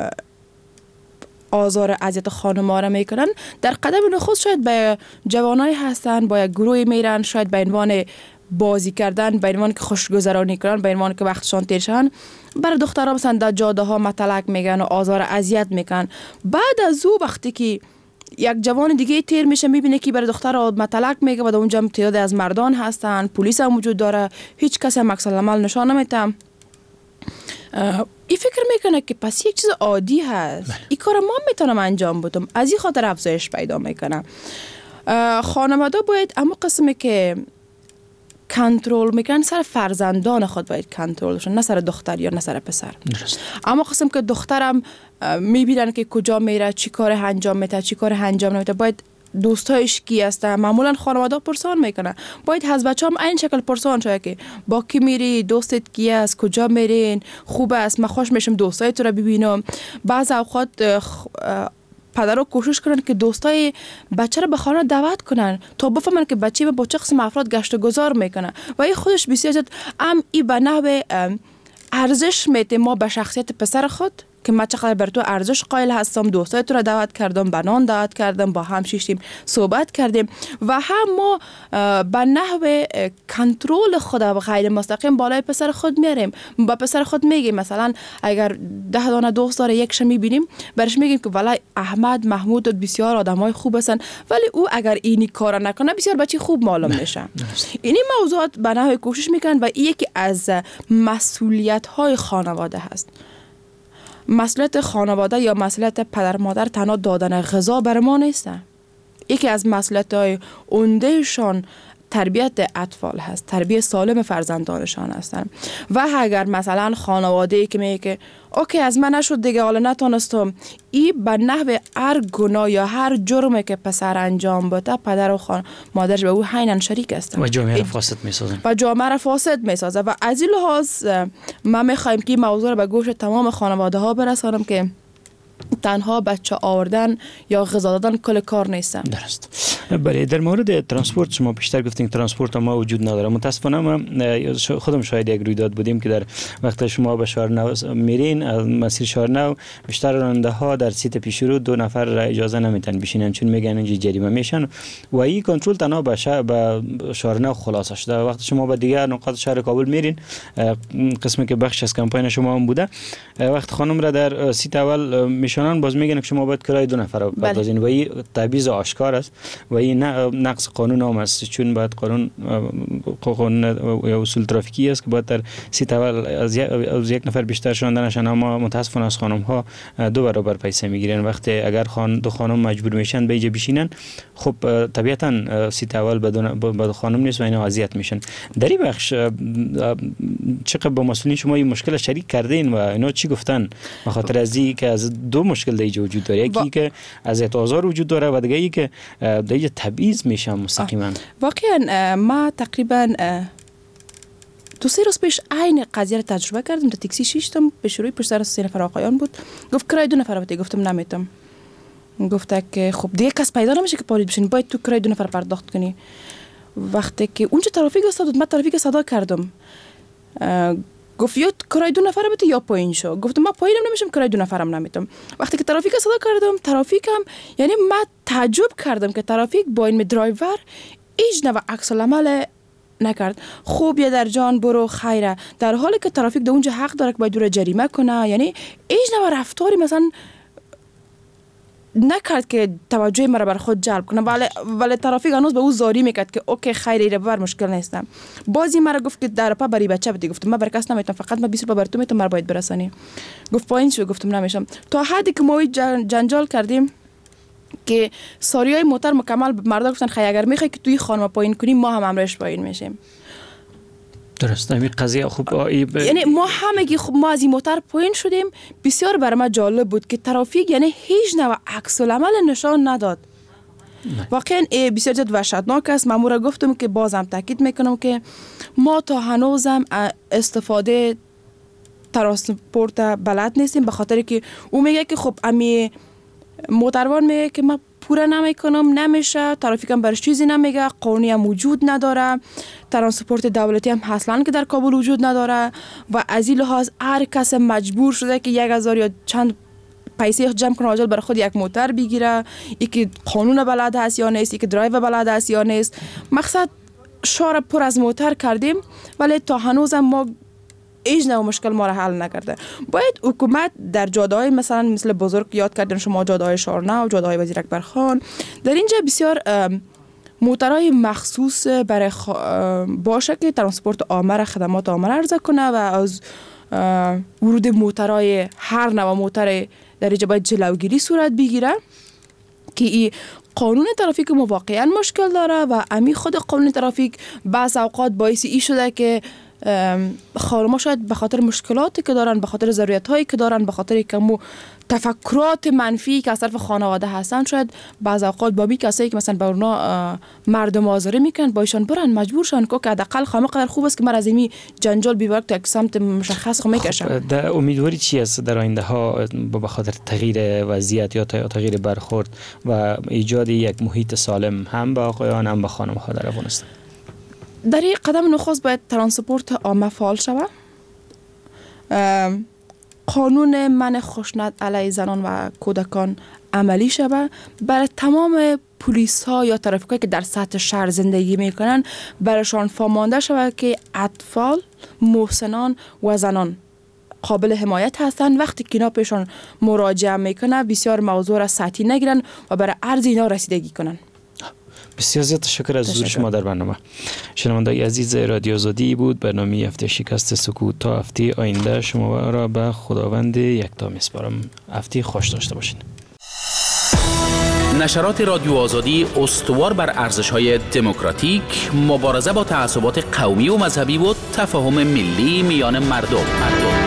آزار اذیت خانم‌ها را میکنن در قدم نخست شاید به جوانای هستن، با یک گروه میرن، شاید به عنوان بازی کردن، به عنوان که خوشگذرانی کردن، به عنوان که وقتشان تیر شن. برای دخترها مثلا در جاده ها متلک میگن و آزار اذیت میکنن. بعد از او وقتی که یک جوان دیگه تیر میشه میبینه که برای دختر متلک میگه و در اونجا تعداد از مردان هستن، پلیس هم وجود داره، هیچ کسی هم عکس العمل نشان نمیده. این فکر میکنه که پس یک چیز عادی هست، این کار ما میتونم انجام بدم، از این خاطر افزایش پیدا میکنه. خانواده باید اما قسمی که کنترل میکنن سر فرزندان خود باید کنترل شن، نه سر دختر یا نه سر پسر. اما قسم که دخترم میبینن که کجا میره، چی کار انجام میده، چی کار انجام نمیده، باید دوستایش کی هستن. معمولا خانواده پرسان میکنن، باید از بچه هم این شکل پرسان شده که با کی میری، دوستت کی است، کجا میرین، خوب است، من خوش میشم دوستای تو رو ببینم. بعض اوقات پدرها کوشش کنن که دوستای بچه رو به خانه دعوت کنن تا بفهمن که بچه با چه قسم افراد گشت و گذار میکنه و این خودش بسیار زیاد ای به نحو ارزش میده ما به شخصیت پسر خود که من چقدر بر تو ارزش قائل هستم. دوستای تو را دعوت کردم، بنان دعوت کردم، با هم شیشتیم صحبت کردیم و هم ما به نحو کنترل خود و غیر مستقیم بالای پسر خود میاریم. با پسر خود میگیم مثلا اگر 10 دانه دوست داره یک شمی بینیم برش میگیم که والله احمد محمود بسیار آدمای خوب هستن ولی او اگر اینی کار نکنه بسیار بچه خوب معلوم میشه. اینی موضوعات به نحو کوشش میکنن و این یکی از مسئولیت های خانواده هست. مسئولیت خانواده یا مسئولیت پدر مادر تنها دادن غذا بر ما نیست. یکی از مسئولیت‌های عمده‌شان تربیت اطفال هست، تربیت سالم فرزندانشان هستند. و اگر مثلا خانواده‌ای که میگه که اوکی از من نشد دیگه حالا نتونستم، این به نحو هر گناه یا هر جرمی که پسر انجام بده پدر و مادرش به او عیناً شریک هستند و جامعه را فاسد می‌سازن و جامعه را فاسد می‌سازه. و از این لحاظ ما می‌خوایم که موضوع رو به گوش تمام خانواده‌ها برسانم که تنها بچه آوردن یا غذا دادن کل کار نیستن. درست. برای در مورد ترانسپورت شما بیشتر گفتین ترانسپورت ما وجود نداره. متاسفانه ما خودم شاهد یک رویداد بودیم که در وقت شما به شهرنو میرین مسیر شهرنو بیشتر راننده ها در سیت پیش رو 2 نفر را اجازه نمیتن بشینن چون میگن اینجا جریمه میشن و این کنترل تنها به شهرنو خلاصه شده. وقت شما به دیگر نقاط شهر کابل میرین قسمی که بخش از کمپاین شما هم بوده وقت خانم را در سیت اول میشونن باز میگن که شما باید کرای 2 نفر رو بپردازین و این تبعیض آشکار است و این نقض قانون هم است چون باید قانون یا اصول ترافیکی است که باید در سیت اول از یک نفر بیشتر شوندن نشن. اما متاسفانه از خانم ها 2 برابر پیسه میگیرن. وقتی اگر 2 خانم مجبور میشن به اینجا بشینن خب طبیعتا سیت اول به خانم نیست و اینا اذیت میشن. در این بخش چقدر با مسئولین شما این مشکل شریک کردین و اینا چی گفتن به خاطر از این که از 2 مشکل دیگه وجود داره، یکی که اذیت آزار وجود داره و دیگه ای که دیگه تبعیض میشه مستقیما. واقعا ما تقریبا 2-3 روز پیش عین قضیه رو تجربه کردم. در تاکسی شیشتم پیش روی پشت سر 3 نفر آقایان بود. گفت کرای 2 نفر بده. گفتم نمیتونم. گفت که خب دیگه کس پیدا نمیشه که پارید بشین باید تو کرای 2 نفر پرداخت کنی. وقتی که اونجا ترافیک استاد من ترافیک صدا کردم گفت یا کرای 2 نفر بده یا پایین شو. گفتم من پایینم نمیشم کرای 2 نفرم نمیتونم. وقتی که ترافیک صدا کردم ترافیکم یعنی من تعجب کردم که ترافیک با این درایور هیچ نوع عکس العمل نکرد. خوب یا در جان برو خیره، در حالی که ترافیک در اونجا حق داره که باید دور جریمه کنه. یعنی هیچ نوع رفتاری مثلا نکرد که توجه مرا بر خود جلب کنه ولی ترافیک هنوز به او زاری میکرد که اوکی خیر ایره ببر مشکل نیستم. بازی مرا گفت که در پا بری بچه بدی. گفتم من بر کس نمیتونم فقط من 20 روپیه بر تو میتونم مرا باید برسانی. گفت پایین شو. گفتم نمیشم. تا حدی که ما جنجال کردیم که ساریای موتر مکمل مردا گفتن خیر اگر میخوای که توی خانم پایین کنیم ما هم امرش پایین میشیم. درست. این قضیه خوب یعنی ما همگی خب ما از این موتر پایین شدیم. بسیار برای ما جالب بود که ترافیک یعنی هیچ نوع عکس العمل نشان نداد. واقعا بسیار زیاد وحشتناک است. من را گفتم که بازم تاکید میکنم که ما تا هنوزم استفاده ترانسپورت بلد نیستیم به خاطر که او میگه که خب امی موتروان میگه که من پوره نمیکنم نمیشه، ترافیکم برش چیزی نمیگه، قانونی هم وجود نداره، ترانسپورت دولتی هم اصلا که در کابل وجود نداره و از این لحاظ هر کس مجبور شده که 1000 یا چند پیسه جمع کنه عاجل برای خود یک موتر بگیره. یکی قانون بلد هست یا نیست، یکی درایو بلد هست یا نیست. مقصد شهر پر از موتر کردیم ولی تا هنوز ما هیچ نوع مشکل ما را حل نکرده. باید حکومت در جاده‌های مثل بزرگ یاد کردن شما جاده‌های شهرنو، جاده‌های وزیر اکبر خان، در اینجا بسیار موترهای مخصوص برای باشه که ترانسپورت عامه را خدمات عامه را عرضه کنه و از ورود موترهای هر نوع موتر در اینجا باید جلوگیری صورت بگیره که این قانون ترافیک واقعا مشکل داره و امی خود قانون ترافیک بعض اوقات باعث ای شده که خانم‌ها شاید به خاطر مشکلاتی که دارن، به خاطر ضرورت‌هایی که دارن، به خاطر کمو تفکرات منفی که از طرف خانواده هستن، شاید بعض اوقات با می کسایی که مثلا به اونا مردم آزاری میکنن با ایشان برن مجبور شن که حداقل خانم قدر خوب است که من از این جنجال بی‌برک تا یک سمت مشخص خو میکشم. در امیدواری چی است در آینده ها به خاطر تغییر وضعیت یا تغییر برخورد و ایجاد یک محیط سالم هم به آقایان هم به خانم ها در افغانستان؟ در این قدم نخست باید ترانسپورت عامه فعال شود. قانون منع خشونت علیه زنان و کودکان عملی شود. برای تمام پلیس ها یا ترافیکایی که در سطح شهر زندگی میکنن برایشان فامانده شود که اطفال، محسنان و زنان قابل حمایت هستند. وقتی که اینا پیشان مراجعه میکنن بسیار موضوع را سطحی نگیرن و برای عرض اینا رسیدگی کنن. بسیار زیاد تشکر از حضور شما در برنامه. شنوندگان عزیز رادیو آزادی بود برنامه هفته شکست سکوت. تا هفته آینده شما را به خداوند یکتا میسپارم. هفته خوش داشته باشین. نشرات رادیو آزادی استوار بر ارزش‌های دموکراتیک، مبارزه با تعصبات قومی و مذهبی و تفاهم ملی میان مردم.